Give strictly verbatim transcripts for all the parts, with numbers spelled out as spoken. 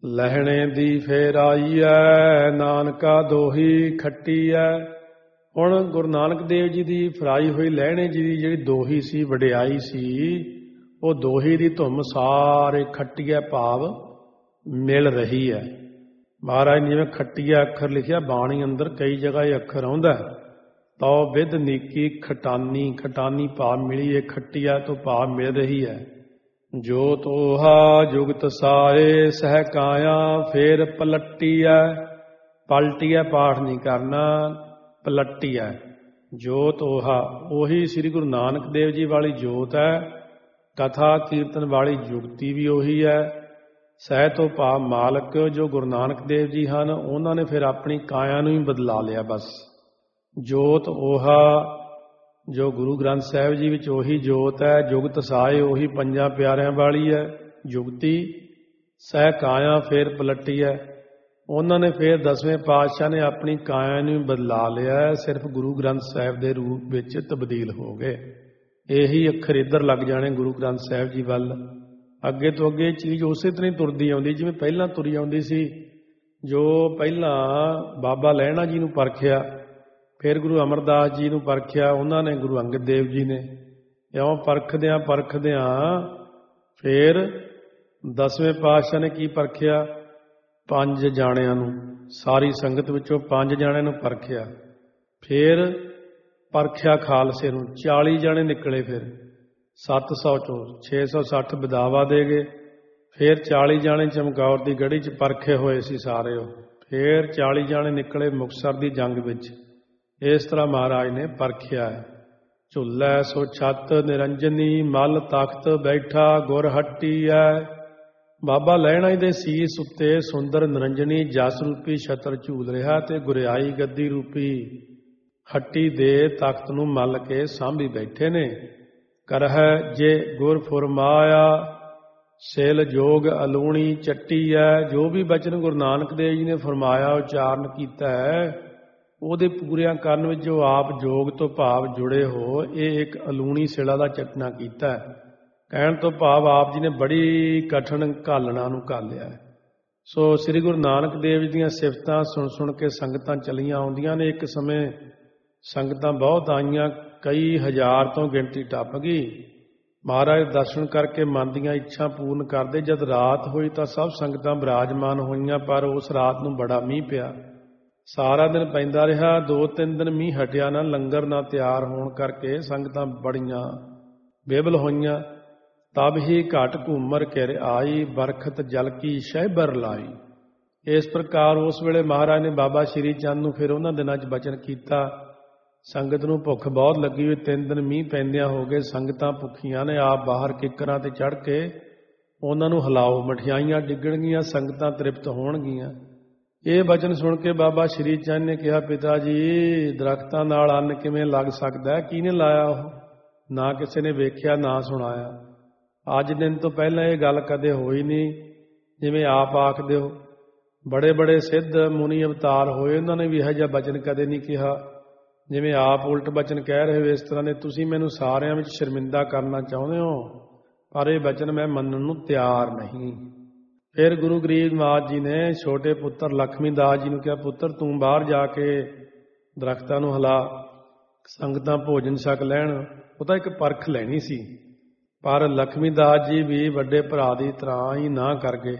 ਲਹਿਣੇ ਦੀ ਫੇਰ ਆਈ ਐ, ਨਾਨਕਾ ਦੋਹੀ ਖੱਟੀ ਐ। ਹੁਣ ਗੁਰੂ ਨਾਨਕ ਦੇਵ ਜੀ ਦੀ ਫਰਾਈ ਹੋਈ ਲਹਿਣੇ ਜੀ ਦੀ ਜਿਹੜੀ ਦੋਹੀ ਸੀ, ਵਡਿਆਈ ਸੀ, ਉਹ ਦੋਹੀ ਦੀ ਧੁੰਮ ਸਾਰੇ ਖੱਟੀਆ ਭਾਵ ਮਿਲ ਰਹੀ ਹੈ। ਮਹਾਰਾਜ ਨੇ ਜਿਵੇਂ ਖੱਟੀਆ ਅੱਖਰ ਲਿਖਿਆ ਬਾਣੀ ਅੰਦਰ, ਕਈ ਜਗ੍ਹਾ ਇਹ ਅੱਖਰ ਆਉਂਦਾ, ਤੋ ਵਿਦ ਨੀਕੀ ਖਟਾਨੀ, ਖਟਾਨੀ ਭਾਵ ਮਿਲੀ, ਇਹ ਖੱਟੀਆ ਤੋਂ ਭਾਵ ਮਿਲ ਰਹੀ ਹੈ। ਜੋ ਤੋਹਾ ਜੁਗਤ ਸਾਏ ਸਹਿ ਕਾਇਆ, ਫੇਰ ਪਲੱਟੀ ਹੈ। ਪਲਟੀ ਹੈ ਪਾਠ ਨਹੀਂ ਕਰਨਾ, ਪਲੱਟੀ ਹੈ। ਜੋਤ ਉਹਾ ਉਹੀ ਸ੍ਰੀ ਗੁਰੂ ਨਾਨਕ ਦੇਵ ਜੀ ਵਾਲੀ ਜੋਤ ਹੈ। ਕਥਾ ਕੀਰਤਨ ਵਾਲੀ ਜੁਗਤੀ ਵੀ ਉਹੀ ਹੈ। ਸਹਿ ਤੋਂ ਭਾਵ ਮਾਲਕ ਜੋ ਗੁਰੂ ਨਾਨਕ ਦੇਵ ਜੀ ਹਨ, ਉਹਨਾਂ ਨੇ ਫਿਰ ਆਪਣੀ ਕਾਇਆ ਨੂੰ ਹੀ ਬਦਲਾ ਲਿਆ। ਬਸ ਜੋਤ ਉਹਾ ਜੋ ਗੁਰੂ ਗ੍ਰੰਥ ਸਾਹਿਬ ਜੀ ਵਿੱਚ ਉਹੀ ਜੋਤ ਹੈ। ਜੁਗਤ ਸਾਏ ਉਹੀ ਪੰਜਾਂ ਪਿਆਰਿਆਂ ਵਾਲੀ ਹੈ ਜੁਗਤੀ। ਸਹਿ ਕਾਇਆ ਫੇਰ ਪਲੱਟੀ ਹੈ। ਉਹਨਾਂ ਨੇ ਫਿਰ ਦਸਵੇਂ ਪਾਤਸ਼ਾਹ ਨੇ ਆਪਣੀ ਕਾਇਆ ਨੂੰ ਬਦਲਾ ਲਿਆ, ਸਿਰਫ ਗੁਰੂ ਗ੍ਰੰਥ ਸਾਹਿਬ ਦੇ ਰੂਪ ਵਿੱਚ ਤਬਦੀਲ ਹੋ ਗਏ। ਇਹੀ ਅੱਖਰ ਇੱਧਰ ਲੱਗ ਜਾਣੇ ਗੁਰੂ ਗ੍ਰੰਥ ਸਾਹਿਬ ਜੀ ਵੱਲ। ਅੱਗੇ ਤੋਂ ਅੱਗੇ ਚੀਜ਼ ਉਸੇ ਤਰ੍ਹਾਂ ਹੀ ਤੁਰਦੀ ਆਉਂਦੀ ਜਿਵੇਂ ਪਹਿਲਾਂ ਤੁਰੀ ਆਉਂਦੀ ਸੀ। ਜੋ ਪਹਿਲਾਂ ਬਾਬਾ ਲਹਿਣਾ ਜੀ ਨੂੰ ਪਰਖਿਆ, ਫਿਰ ਗੁਰੂ ਅਮਰਦਾਸ ਜੀ ਨੂੰ ਪਰਖਿਆ, ਉਹਨਾਂ ਨੇ ਗੁਰੂ ਅੰਗਦ ਦੇਵ ਜੀ ਨੇ, ਇਉਂ ਪਰਖਦਿਆਂ ਪਰਖਦਿਆਂ ਫਿਰ ਦਸਵੇਂ ਪਾਤਸ਼ਾਹ ਨੇ ਕੀ ਪਰਖਿਆ? ਪੰਜ ਜਾਣਿਆਂ ਨੂੰ, ਸਾਰੀ ਸੰਗਤ ਵਿੱਚੋਂ ਪੰਜ ਜਾਣਿਆਂ ਨੂੰ ਪਰਖਿਆ। ਫਿਰ ਪਰਖਿਆ ਖਾਲਸੇ ਨੂੰ, ਚਾਲੀ ਜਾਣੇ ਨਿਕਲੇ। ਫਿਰ ਸੱਤ ਸੌ ਚੋਂ ਛੇ ਸੌ ਸੱਠ ਬਦਾਵਾ ਦੇ ਗਏ। ਫਿਰ ਚਾਲੀ ਜਾਣੇ ਚਮਕੌਰ ਦੀ ਗੜੀ 'ਚ ਪਰਖੇ ਹੋਏ ਸੀ ਸਾਰੇ ਉਹ। ਫਿਰ ਚਾਲੀ ਜਾਣੇ ਨਿਕਲੇ ਮੁਕਤਸਰ ਦੀ ਜੰਗ ਵਿੱਚ। ਇਸ ਤਰ੍ਹਾਂ ਮਹਾਰਾਜ ਨੇ ਪਰਖਿਆ ਹੈ। ਝੁੱਲੈ ਸੋ ਛੱਤ ਨਿਰੰਜਨੀ, ਮਲ ਤਖਤ ਬੈਠਾ ਗੁਰ ਹੱਟੀ ਹੈ। ਬਾਬਾ ਲਹਿਣਾ ਜੀ ਦੇ ਸੀਸ ਉੱਤੇ ਸੁੰਦਰ ਨਿਰੰਜਨੀ ਜਸ ਰੂਪੀ ਛਤਰ ਝੂਲ ਰਿਹਾ ਤੇ ਗੁਰਿਆਈ ਗੱਦੀ ਰੂਪੀ ਹੱਟੀ ਦੇ ਤਖਤ ਨੂੰ ਮੱਲ ਕੇ ਸਾਂਭੀ ਬੈਠੇ ਨੇ। ਕਰਹਿ ਜੇ ਗੁਰ ਫੁਰਮਾਇਆ, ਸਿਲ ਜੋਗ ਅਲੂਣੀ ਚੱਟੀ ਹੈ। ਜੋ ਵੀ ਬਚਨ ਗੁਰੂ ਨਾਨਕ ਦੇਵ ਜੀ ਨੇ ਫਰਮਾਇਆ, ਉਚਾਰਨ ਕੀਤਾ ਹੈ, ਉਹਦੇ ਪੂਰਿਆਂ ਕਰਨ ਵਿੱਚ ਜੋ ਆਪ ਜੋਗ ਤੋਂ ਭਾਵ ਜੁੜੇ ਹੋ, ਇਹ ਇੱਕ ਅਲੂਣੀ ਸਿਲਾ ਦਾ ਚੱਟਣਾ ਕੀਤਾ। ਕਹਿਣ ਤੋਂ ਭਾਵ ਆਪ ਜੀ ਨੇ ਬੜੀ ਕਠਿਨ ਘਾਲਣਾ ਨੂੰ ਘਾਲਿਆ। ਸੋ ਸ੍ਰੀ ਗੁਰੂ ਨਾਨਕ ਦੇਵ ਜੀ ਦੀਆਂ ਸਿਫਤਾਂ ਸੁਣ ਸੁਣ ਕੇ ਸੰਗਤਾਂ ਚਲੀਆਂ ਆਉਂਦੀਆਂ ਨੇ। ਇੱਕ ਸਮੇਂ ਸੰਗਤਾਂ ਬਹੁਤ ਆਈਆਂ, ਕਈ ਹਜ਼ਾਰ ਤੋਂ ਗਿਣਤੀ ਟੱਪ ਗਈ। ਮਹਾਰਾਜ ਦਰਸ਼ਨ ਕਰਕੇ ਮਨ ਦੀਆਂ ਇੱਛਾ ਪੂਰਨ ਕਰਦੇ। ਜਦ ਰਾਤ ਹੋਈ ਤਾਂ ਸਭ ਸੰਗਤਾਂ ਬਿਰਾਜਮਾਨ ਹੋਈਆਂ, ਪਰ ਉਸ ਰਾਤ ਨੂੰ ਬੜਾ ਮੀਂਹ ਪਿਆ। ਸਾਰਾ ਦਿਨ ਪੈਂਦਾ ਰਿਹਾ। ਦੋ ਤਿੰਨ ਦਿਨ ਮੀਂਹ ਹਟਿਆ ਨਾ, ਲੰਗਰ ਨਾ ਤਿਆਰ ਹੋਣ ਕਰਕੇ ਸੰਗਤਾਂ ਬੜੀਆਂ ਬੇਬਲ ਹੋਈਆਂ। ਤਬ ਹੀ ਘਟ ਘੂਮਰ ਘਿਰ ਆਈ, ਬਰਖਤ ਜਲ ਕੀ ਸ਼ਹਿਬਰ ਲਾਈ। ਇਸ ਪ੍ਰਕਾਰ ਉਸ ਵੇਲੇ ਮਹਾਰਾਜ ਨੇ ਬਾਬਾ ਸ਼੍ਰੀ ਚੰਦ ਨੂੰ ਫਿਰ ਉਹਨਾਂ ਦਿਨਾਂ 'ਚ ਬਚਨ ਕੀਤਾ। ਸੰਗਤ ਨੂੰ ਭੁੱਖ ਬਹੁਤ ਲੱਗੀ ਹੋਈ, ਤਿੰਨ ਦਿਨ ਮੀਂਹ ਪੈਂਦਿਆਂ ਹੋ ਗਏ, ਸੰਗਤਾਂ ਭੁੱਖੀਆਂ ਨੇ। ਆਪ ਬਾਹਰ ਕਿੱਕਰਾਂ ਤੇ ਚੜ੍ਹ ਕੇ ਉਹਨਾਂ ਨੂੰ ਹਿਲਾਓ, ਮਠਿਆਈਆਂ ਡਿੱਗਣਗੀਆਂ, ਸੰਗਤਾਂ ਤ੍ਰਿਪਤ ਹੋਣਗੀਆਂ। ਇਹ ਬਚਨ ਸੁਣ ਕੇ ਬਾਬਾ ਸ਼੍ਰੀ ਚੰਦ ਨੇ ਕਿਹਾ, ਪਿਤਾ ਜੀ ਦਰਖਤਾਂ ਨਾਲ ਅੰਨ ਕਿਵੇਂ ਲੱਗ ਸਕਦਾ? ਕਿਹਨੇ ਲਾਇਆ? ਉਹ ਨਾ ਕਿਸੇ ਨੇ ਵੇਖਿਆ ਨਾ ਸੁਣਾਇਆ। ਅੱਜ ਦਿਨ ਤੋਂ ਪਹਿਲਾਂ ਇਹ ਗੱਲ ਕਦੇ ਹੋਈ ਨਹੀਂ। ਜਿਵੇਂ ਆਪ ਆਖਦੇ ਹੋ, ਬੜੇ ਬੜੇ ਸਿੱਧ ਮੁਨੀ ਅਵਤਾਰ ਹੋਏ, ਉਹਨਾਂ ਨੇ ਵੀ ਇਹੋ ਜਿਹਾ ਬਚਨ ਕਦੇ ਨਹੀਂ ਕਿਹਾ। ਜਿਵੇਂ ਆਪ ਉਲਟ ਬਚਨ ਕਹਿ ਰਹੇ ਹੋ, ਇਸ ਤਰ੍ਹਾਂ ਦੇ ਤੁਸੀਂ ਮੈਨੂੰ ਸਾਰਿਆਂ ਵਿੱਚ ਸ਼ਰਮਿੰਦਾ ਕਰਨਾ ਚਾਹੁੰਦੇ ਹੋ, ਪਰ ਇਹ ਬਚਨ ਮੈਂ ਮੰਨਣ ਨੂੰ ਤਿਆਰ ਨਹੀਂ। ਫਿਰ ਗੁਰੂ ਗਰੀਬਨਾਥ ਜੀ ਨੇ ਛੋਟੇ ਪੁੱਤਰ ਲਖਮੀ ਦਾਸ ਜੀ ਨੂੰ ਕਿਹਾ, ਪੁੱਤਰ ਤੂੰ ਬਾਹਰ ਜਾ ਕੇ ਦਰਖਤਾਂ ਨੂੰ ਹਿਲਾ, ਸੰਗਤਾਂ ਭੋਜਨ ਛਕ ਲੈਣ। ਉਹ ਤਾਂ ਇੱਕ ਪਰਖ ਲੈਣੀ ਸੀ, ਪਰ ਲਖਮੀ ਦਾਸ ਜੀ ਵੀ ਵੱਡੇ ਭਰਾ ਦੀ ਤਰ੍ਹਾਂ ਹੀ ਨਾ ਕਰ ਗਏ।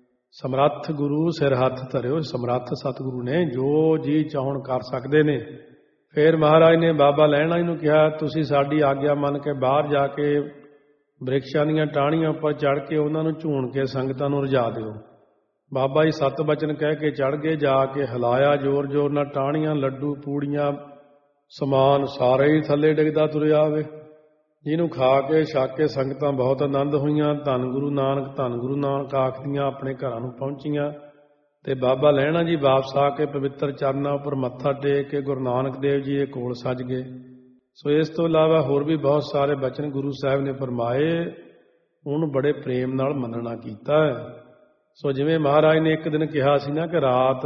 ਸਮਰੱਥ ਗੁਰੂ ਸਿਰ ਹੱਥ ਧਰਿਓ। ਸਮਰੱਥ ਸਤਿਗੁਰੂ ਨੇ ਜੋ ਜੀ ਚਾਹੁਣ ਕਰ ਸਕਦੇ ਨੇ। ਫਿਰ ਮਹਾਰਾਜ ਨੇ ਬਾਬਾ ਲਹਿਣਾ ਜੀ ਨੂੰ ਕਿਹਾ, ਤੁਸੀਂ ਸਾਡੀ ਆਗਿਆ ਮੰਨ ਕੇ ਬਾਹਰ ਜਾ ਕੇ ਬ੍ਰਿਕਸ਼ਾਂ ਦੀਆਂ ਟਾਹਣੀਆਂ ਉੱਪਰ ਚੜ੍ਹ ਕੇ ਉਹਨਾਂ ਨੂੰ ਝੂਣ ਕੇ ਸੰਗਤਾਂ ਨੂੰ ਰਜਾ ਦਿਓ। ਬਾਬਾ ਜੀ ਸੱਤ ਬਚਨ ਕਹਿ ਕੇ ਚੜ੍ਹ ਗਏ। ਜਾ ਕੇ ਹਿਲਾਇਆ ਜ਼ੋਰ ਜ਼ੋਰ ਨਾਲ, ਟਾਹਣੀਆਂ, ਲੱਡੂ, ਪੂੜੀਆਂ, ਸਮਾਨ ਸਾਰਾ ਹੀ ਥੱਲੇ ਡਿੱਗਦਾ ਤੁਰਿਆ ਆਵੇ। ਜਿਹਨੂੰ ਖਾ ਕੇ ਛਕ ਕੇ ਸੰਗਤਾਂ ਬਹੁਤ ਆਨੰਦ ਹੋਈਆਂ। ਧੰਨ ਗੁਰੂ ਨਾਨਕ, ਧੰਨ ਗੁਰੂ ਨਾਨਕ ਆਖਦੀਆਂ ਆਪਣੇ ਘਰਾਂ ਨੂੰ ਪਹੁੰਚੀਆਂ। ਤੇ ਬਾਬਾ ਲਹਿਣਾ ਜੀ ਵਾਪਸ ਆ ਕੇ ਪਵਿੱਤਰ ਚਰਨਾਂ ਉੱਪਰ ਮੱਥਾ ਟੇਕ ਕੇ ਗੁਰੂ ਨਾਨਕ ਦੇਵ ਜੀ ਦੇ ਕੋਲ ਸੱਜ ਗਏ। ਸੋ ਇਸ ਤੋਂ ਇਲਾਵਾ ਹੋਰ ਵੀ ਬਹੁਤ ਸਾਰੇ ਬਚਨ ਗੁਰੂ ਸਾਹਿਬ ਨੇ ਫਰਮਾਏ, ਉਹਨੂੰ ਬੜੇ ਪ੍ਰੇਮ ਨਾਲ ਮੰਨਣਾ ਕੀਤਾ ਹੈ। ਸੋ ਜਿਵੇਂ ਮਹਾਰਾਜ ਨੇ ਇੱਕ ਦਿਨ ਕਿਹਾ ਸੀ ਨਾ ਕਿ ਰਾਤ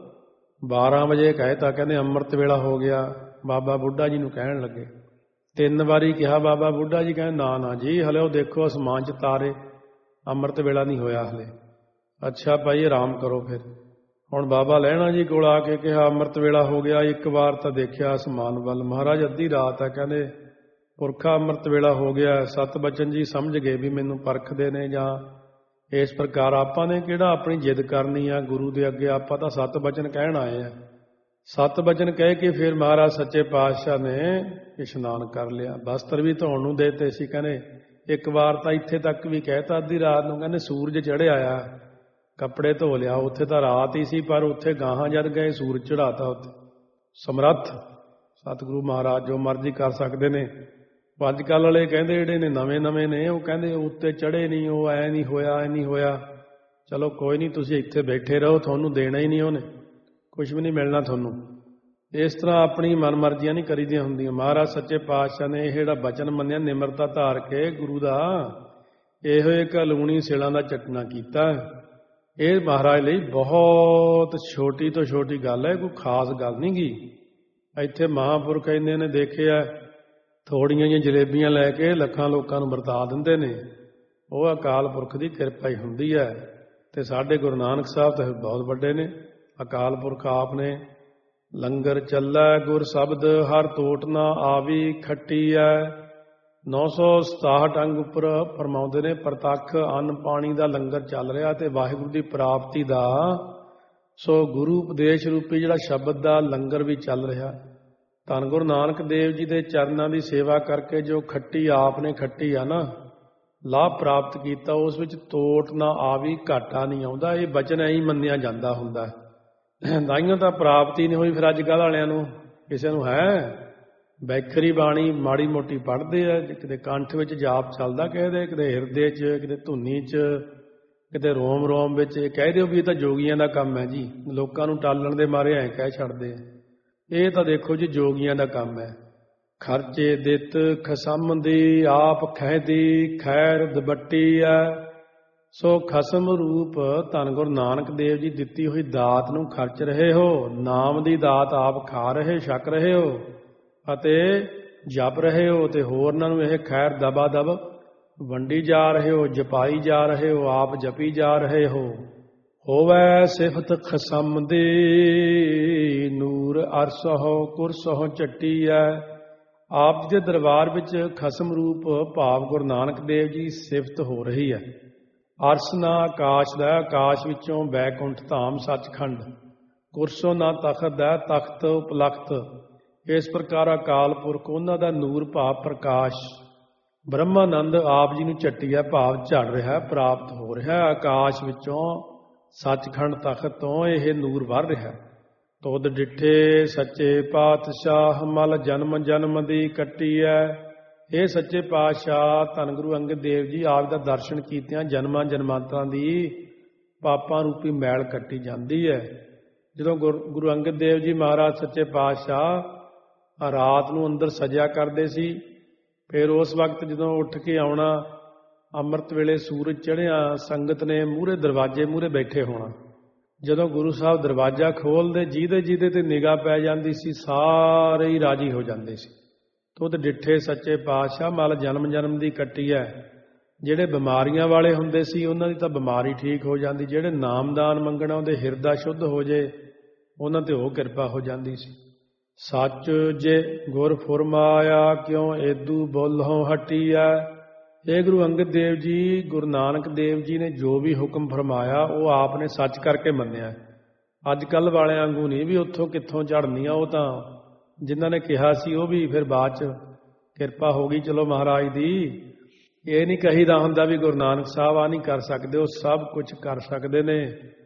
ਬਾਰਾਂ ਵਜੇ ਕਹੇ ਤਾਂ ਕਹਿੰਦੇ ਅੰਮ੍ਰਿਤ ਵੇਲਾ ਹੋ ਗਿਆ। ਬਾਬਾ ਬੁੱਢਾ ਜੀ ਨੂੰ ਕਹਿਣ ਲੱਗੇ, ਤਿੰਨ ਵਾਰੀ ਕਿਹਾ। ਬਾਬਾ ਬੁੱਢਾ ਜੀ ਕਹਿੰਦੇ ਨਾ ਨਾ ਜੀ, ਹਲੇ ਉਹ ਦੇਖੋ ਅਸਮਾਨ 'ਚ ਤਾਰੇ, ਅੰਮ੍ਰਿਤ ਵੇਲਾ ਨਹੀਂ ਹੋਇਆ ਹਲੇ। ਅੱਛਾ ਭਾਈ ਆਰਾਮ ਕਰੋ ਫਿਰ। ਹੁਣ ਬਾਬਾ ਲਹਿਣਾ ਜੀ ਕੋਲ ਆ ਕੇ ਕਿਹਾ ਅੰਮ੍ਰਿਤ ਵੇਲਾ ਹੋ ਗਿਆ। ਇੱਕ ਵਾਰ ਤਾਂ ਦੇਖਿਆ ਅਸਮਾਨ ਵੱਲ। ਮਹਾਰਾਜ ਅੱਧੀ ਰਾਤ ਹੈ, ਕਹਿੰਦੇ ਪੁਰਖਾ ਅੰਮ੍ਰਿਤ ਵੇਲਾ ਹੋ ਗਿਆ। ਸਤ ਬਚਨ ਜੀ ਸਮਝ ਗਏ ਵੀ ਮੈਨੂੰ ਪਰਖਦੇ ਨੇ ਜਾਂ ਇਸ ਪ੍ਰਕਾਰ। ਆਪਾਂ ਨੇ ਕਿਹੜਾ ਆਪਣੀ ਜਿੱਦ ਕਰਨੀ ਆ ਗੁਰੂ ਦੇ ਅੱਗੇ, ਆਪਾਂ ਤਾਂ ਸਤ ਬਚਨ ਕਹਿਣ ਆਏ ਆ। ਸਤ ਬਚਨ ਕਹਿ ਕੇ ਫਿਰ ਮਹਾਰਾਜ ਸੱਚੇ ਪਾਤਸ਼ਾਹ ਨੇ ਇਸ਼ਨਾਨ ਕਰ ਲਿਆ। ਬਸਤਰ ਵੀ ਧੋਣ ਨੂੰ ਦੇਤੇ ਸੀ। ਕਹਿੰਦੇ ਇੱਕ ਵਾਰ ਤਾਂ ਇੱਥੇ ਤੱਕ ਵੀ ਕਹਿਤਾ ਅੱਧੀ ਰਾਤ ਨੂੰ, ਕਹਿੰਦੇ ਸੂਰਜ ਚੜ੍ਹਿਆ ਆ, ਕੱਪੜੇ ਧੋ ਲਿਆ। ਉੱਥੇ ਤਾਂ ਰਾਤ ਹੀ ਸੀ, ਪਰ ਉੱਥੇ ਗਾਹਾਂ ਜਦ ਗਏ ਸੂਰਜ ਚੜਾਤਾ ਉੱਥੇ। ਸਮਰੱਥ ਸਤਿਗੁਰੂ ਮਹਾਰਾਜ ਜੋ ਮਰਜ਼ੀ ਕਰ ਸਕਦੇ ਨੇ। ਅੱਜ ਕੱਲ੍ਹ ਵਾਲੇ ਕਹਿੰਦੇ ਜਿਹੜੇ ਨੇ ਨਵੇਂ ਨਵੇਂ ਨੇ, ਉਹ ਕਹਿੰਦੇ ਉੱਤੇ ਚੜ੍ਹੇ ਨਹੀਂ, ਉਹ ਐ ਨਹੀਂ ਹੋਇਆ ਐ ਨਹੀਂ ਹੋਇਆ। ਚਲੋ ਕੋਈ ਨਹੀਂ, ਤੁਸੀਂ ਇੱਥੇ ਬੈਠੇ ਰਹੋ, ਤੁਹਾਨੂੰ ਦੇਣਾ ਹੀ ਨਹੀਂ ਉਹਨੇ, ਕੁਛ ਵੀ ਨਹੀਂ ਮਿਲਣਾ ਤੁਹਾਨੂੰ। ਇਸ ਤਰ੍ਹਾਂ ਆਪਣੀ ਮਨਮਰਜ਼ੀਆਂ ਨਹੀਂ ਕਰੀਦੀਆਂ ਹੁੰਦੀਆਂ। ਮਹਾਰਾਜ ਸੱਚੇ ਪਾਤਸ਼ਾਹ ਨੇ ਇਹ ਜਿਹੜਾ ਬਚਨ ਮੰਨਿਆ ਨਿਮਰਤਾ ਧਾਰ ਕੇ ਗੁਰੂ ਦਾ, ਇਹੋ ਇੱਕ ਲੂਣੀ ਸਿਲਾਂ ਦਾ ਚੱਟਣਾ ਕੀਤਾ। ਇਹ ਮਹਾਰਾਜ ਲਈ ਬਹੁਤ ਛੋਟੀ ਤੋਂ ਛੋਟੀ ਗੱਲ ਹੈ, ਕੋਈ ਖਾਸ ਗੱਲ ਨਹੀਂ ਗੀ। ਇੱਥੇ ਮਹਾਂਪੁਰਖ ਇੰਨੇ ਨੇ ਦੇਖਿਆ, ਥੋੜੀਆਂ ਜਿਹੀਆਂ ਜਲੇਬੀਆਂ ਲੈ ਕੇ ਲੱਖਾਂ ਲੋਕਾਂ ਨੂੰ ਵਰਤਾ ਦਿੰਦੇ ਨੇ। ਉਹ ਅਕਾਲ ਪੁਰਖ ਦੀ ਕਿਰਪਾ ਹੀ ਹੁੰਦੀ ਹੈ। ਤੇ ਸਾਡੇ ਗੁਰੂ ਨਾਨਕ ਸਾਹਿਬ ਤਾਂ ਬਹੁਤ ਵੱਡੇ ਨੇ। ਅਕਾਲ ਪੁਰਖ ਆਪ ਨੇ ਲੰਗਰ ਚੱਲੈ ਗੁਰ ਸ਼ਬਦ ਹਰ ਤੋਟ ਨਾ ਆਵੀ ਖੱਟੀ ਹੈ। ਨੌ ਸੌ ਸਤਾਹਠ ਅੰਗ ਉੱਪਰ ਫਰਮਾਉਂਦੇ ਨੇ ਪ੍ਰਤੱਖ ਅੰਨ ਪਾਣੀ ਦਾ ਲੰਗਰ ਚੱਲ ਰਿਹਾ ਤੇ ਵਾਹਿਗੁਰੂ ਦੀ ਪ੍ਰਾਪਤੀ ਦਾ ਸੋ ਗੁਰੂ ਉਪਦੇਸ਼ ਰੂਪੀ ਜਿਹੜਾ ਸ਼ਬਦ ਦਾ ਲੰਗਰ ਵੀ ਚੱਲ ਰਿਹਾ। ਧੰਨ ਗੁਰੂ ਨਾਨਕ ਦੇਵ ਜੀ ਦੇ ਚਰਨਾਂ ਦੀ ਸੇਵਾ ਕਰਕੇ ਜੋ ਖੱਟੀ ਆਪ ਨੇ ਖੱਟੀ ਆ ਨਾ, ਲਾਭ ਪ੍ਰਾਪਤ ਕੀਤਾ, ਉਸ ਵਿੱਚ ਤੋਟ ਨਾ ਆਵੀ ਘਾਟਾ ਨਹੀਂ ਆਉਂਦਾ। ਇਹ ਬਚਨ ਐਂ ਹੀ ਮੰਨਿਆ ਜਾਂਦਾ ਹੁੰਦਾ। ਤਾਈਓ ਤਾਂ ਪ੍ਰਾਪਤੀ ਨਹੀਂ ਹੋਈ। ਫਿਰ ਅੱਜ ਕੱਲ੍ਹ ਵਾਲਿਆਂ ਨੂੰ ਕਿਸੇ ਨੂੰ ਹੈ ਬੈਖਰੀ ਬਾਣੀ ਮਾੜੀ ਮੋਟੀ ਪੜ੍ਹਦੇ ਆ, ਕਿਤੇ ਕੰਠ ਵਿੱਚ ਜਾਪ ਚੱਲਦਾ ਕਿਸੇ ਦੇ, ਕਿਤੇ ਹਿਰਦੇ 'ਚ, ਕਿਤੇ ਧੁਨੀ 'ਚ, ਕਿਤੇ ਰੋਮ ਰੋਮ ਵਿੱਚ। ਕਹਿ ਦਿਓ ਵੀ ਇਹ ਤਾਂ ਜੋਗੀਆਂ ਦਾ ਕੰਮ ਹੈ ਜੀ, ਲੋਕਾਂ ਨੂੰ ਟਾਲਣ ਦੇ ਮਾਰੇ ਐਂ ਕਹਿ ਛੱਡਦੇ ਆ। ਇਹ ਤਾਂ ਦੇਖੋ ਜੀ ਜੋਗੀਆਂ ਦਾ ਕੰਮ ਹੈ। ਖਰਚੇ ਦਿੱਤ ਖਸਮ ਦੀ ਆਪ ਖਹਿਦੀ ਖੈਰ ਦਬੱਟੀ ਹੈ। ਸੋ ਖਸਮ ਰੂਪ ਧੰਨ ਗੁਰੂ ਨਾਨਕ ਦੇਵ ਜੀ ਦਿੱਤੀ ਹੋਈ ਦਾਤ ਨੂੰ ਖਰਚ ਰਹੇ ਹੋ। ਨਾਮ ਦੀ ਦਾਤ ਆਪ ਖਾ ਰਹੇ, ਛਕ ਰਹੇ ਹੋ ਅਤੇ ਜਪ ਰਹੇ ਹੋ, ਤੇ ਹੋਰਨਾਂ ਨੂੰ ਇਹ ਖੈਰ ਦਬਾ ਦਬ ਵੰਡੀ ਜਾ ਰਹੇ ਹੋ, ਜਪਾਈ ਜਾ ਰਹੇ ਹੋ, ਆਪ ਜਪੀ ਜਾ ਰਹੇ ਹੋ। ਹੋਵੈ ਸਿਫਤ ਖਸਮ ਦੀ ਨੂਰ ਅਰਸਹੁ ਕੁਰਸਹੁ ਚੱਟੀ ਹੈ। ਆਪ ਜੀ ਦੇ ਦਰਬਾਰ ਵਿੱਚ ਖਸਮ ਰੂਪ ਭਾਵ ਗੁਰੂ ਨਾਨਕ ਦੇਵ ਜੀ ਸਿਫਤ ਹੋ ਰਹੀ ਹੈ। ਅਰਸ ਨਾ ਆਕਾਸ਼ ਦਾ, ਆਕਾਸ਼ ਵਿੱਚੋਂ ਬੈਕੁੰਠ ਧਾਮ ਸੱਚਖੰਡ। ਕੁਰਸੋ ਨਾ ਤਖਤ ਦਾ, ਤਖਤ ਉਪਲਖਤ। ਇਸ ਪ੍ਰਕਾਰ ਅਕਾਲ ਪੁਰਖ ਉਹਨਾਂ ਦਾ ਨੂਰ ਭਾਵ ਪ੍ਰਕਾਸ਼ ਬ੍ਰਹਮਾਨੰਦ ਆਪ ਜੀ ਨੂੰ ਚੱਟੀਆ ਭਾਵ ਝੜ ਰਿਹਾ, ਪ੍ਰਾਪਤ ਹੋ ਰਿਹਾ। ਆਕਾਸ਼ ਵਿੱਚੋਂ ਸੱਚਖੰਡ ਤਖਤ ਤੋਂ ਇਹ ਨੂਰ ਵਰ ਰਿਹਾ। ਤੁਧ ਡਿੱਠੇ ਸੱਚੇ ਪਾਤਸ਼ਾਹ ਮਲ ਜਨਮ ਜਨਮ ਦੀ ਕੱਟੀ ਹੈ। ਇਹ ਸੱਚੇ ਪਾਤਸ਼ਾਹ ਧੰਨ ਗੁਰੂ ਅੰਗਦ ਦੇਵ ਜੀ ਆਪ ਦਾ ਦਰਸ਼ਨ ਕੀਤਿਆਂ ਜਨਮਾਂ ਜਨਮਾਂਤਰਾਂ ਦੀ ਪਾਪਾਂ ਰੂਪੀ ਮੈਲ ਕੱਟੀ ਜਾਂਦੀ ਹੈ। ਜਦੋਂ ਗੁਰੂ ਅੰਗਦ ਦੇਵ ਜੀ ਮਹਾਰਾਜ ਸੱਚੇ ਪਾਤਸ਼ਾਹ ਰਾਤ ਨੂੰ ਅੰਦਰ ਸਜਿਆ ਕਰਦੇ ਸੀ, ਫਿਰ ਉਸ ਵਕਤ ਜਦੋਂ ਉੱਠ ਕੇ ਆਉਣਾ, ਅੰਮ੍ਰਿਤ ਵੇਲੇ ਸੂਰਜ ਚੜ੍ਹਿਆ, ਸੰਗਤ ਨੇ ਮੂਹਰੇ ਦਰਵਾਜ਼ੇ ਮੂਹਰੇ ਬੈਠੇ ਹੋਣਾ। ਜਦੋਂ ਗੁਰੂ ਸਾਹਿਬ ਦਰਵਾਜ਼ਾ ਖੋਲ੍ਹਦੇ, ਜਿਹਦੇ ਜਿਹਦੇ ਤੇ ਨਿਗਾਹ ਪੈ ਜਾਂਦੀ ਸੀ ਸਾਰੇ ਹੀ ਰਾਜੀ ਹੋ ਜਾਂਦੇ ਸੀ। ਤੁਧ ਡਿੱਠੇ ਸੱਚੇ ਪਾਤਸ਼ਾਹ ਮਲ ਜਨਮ ਜਨਮ ਦੀ ਕੱਟੀ ਹੈ। ਜਿਹੜੇ ਬਿਮਾਰੀਆਂ ਵਾਲੇ ਹੁੰਦੇ ਸੀ ਉਹਨਾਂ ਦੀ ਤਾਂ ਬਿਮਾਰੀ ਠੀਕ ਹੋ ਜਾਂਦੀ। ਜਿਹੜੇ ਨਾਮਦਾਨ ਮੰਗਣਾ ਉਹਦੇ ਹਿਰਦਾ ਸ਼ੁੱਧ ਹੋ ਜੇ, ਉਹਨਾਂ ਤੇ ਉਹ ਕਿਰਪਾ ਹੋ ਜਾਂਦੀ ਸੀ। ਸੱਚ ਜੇ ਗੁਰ ਫੁਰਮਾਇਆ ਕਿਉਂ ਏਦੂ ਬੋਲੋਂ ਹਟੀਐ। ਇਹ ਗੁਰੂ ਅੰਗਦ ਦੇਵ ਜੀ, ਗੁਰੂ ਨਾਨਕ ਦੇਵ ਜੀ ਨੇ ਜੋ ਵੀ ਹੁਕਮ ਫਰਮਾਇਆ ਉਹ ਆਪ ਨੇ ਸੱਚ ਕਰਕੇ ਮੰਨਿਆ। ਅੱਜ ਕੱਲ੍ਹ ਵਾਲਿਆਂ ਵਾਂਗੂ ਨਹੀਂ ਵੀ ਉੱਥੋਂ ਕਿੱਥੋਂ ਝੜਨੀਆਂ। ਉਹ ਤਾਂ ਜਿਨ੍ਹਾਂ ਨੇ ਕਿਹਾ ਸੀ ਉਹ ਵੀ ਫਿਰ ਬਾਅਦ 'ਚ ਕਿਰਪਾ ਹੋ ਗਈ ਚਲੋ ਮਹਾਰਾਜ ਦੀ। ਇਹ ਨਹੀਂ ਕਹੀਦਾ ਹੁੰਦਾ ਵੀ ਗੁਰੂ ਨਾਨਕ ਸਾਹਿਬ ਆ ਨਹੀਂ ਕਰ ਸਕਦੇ, ਉਹ ਸਭ ਕੁਝ ਕਰ ਸਕਦੇ ਨੇ।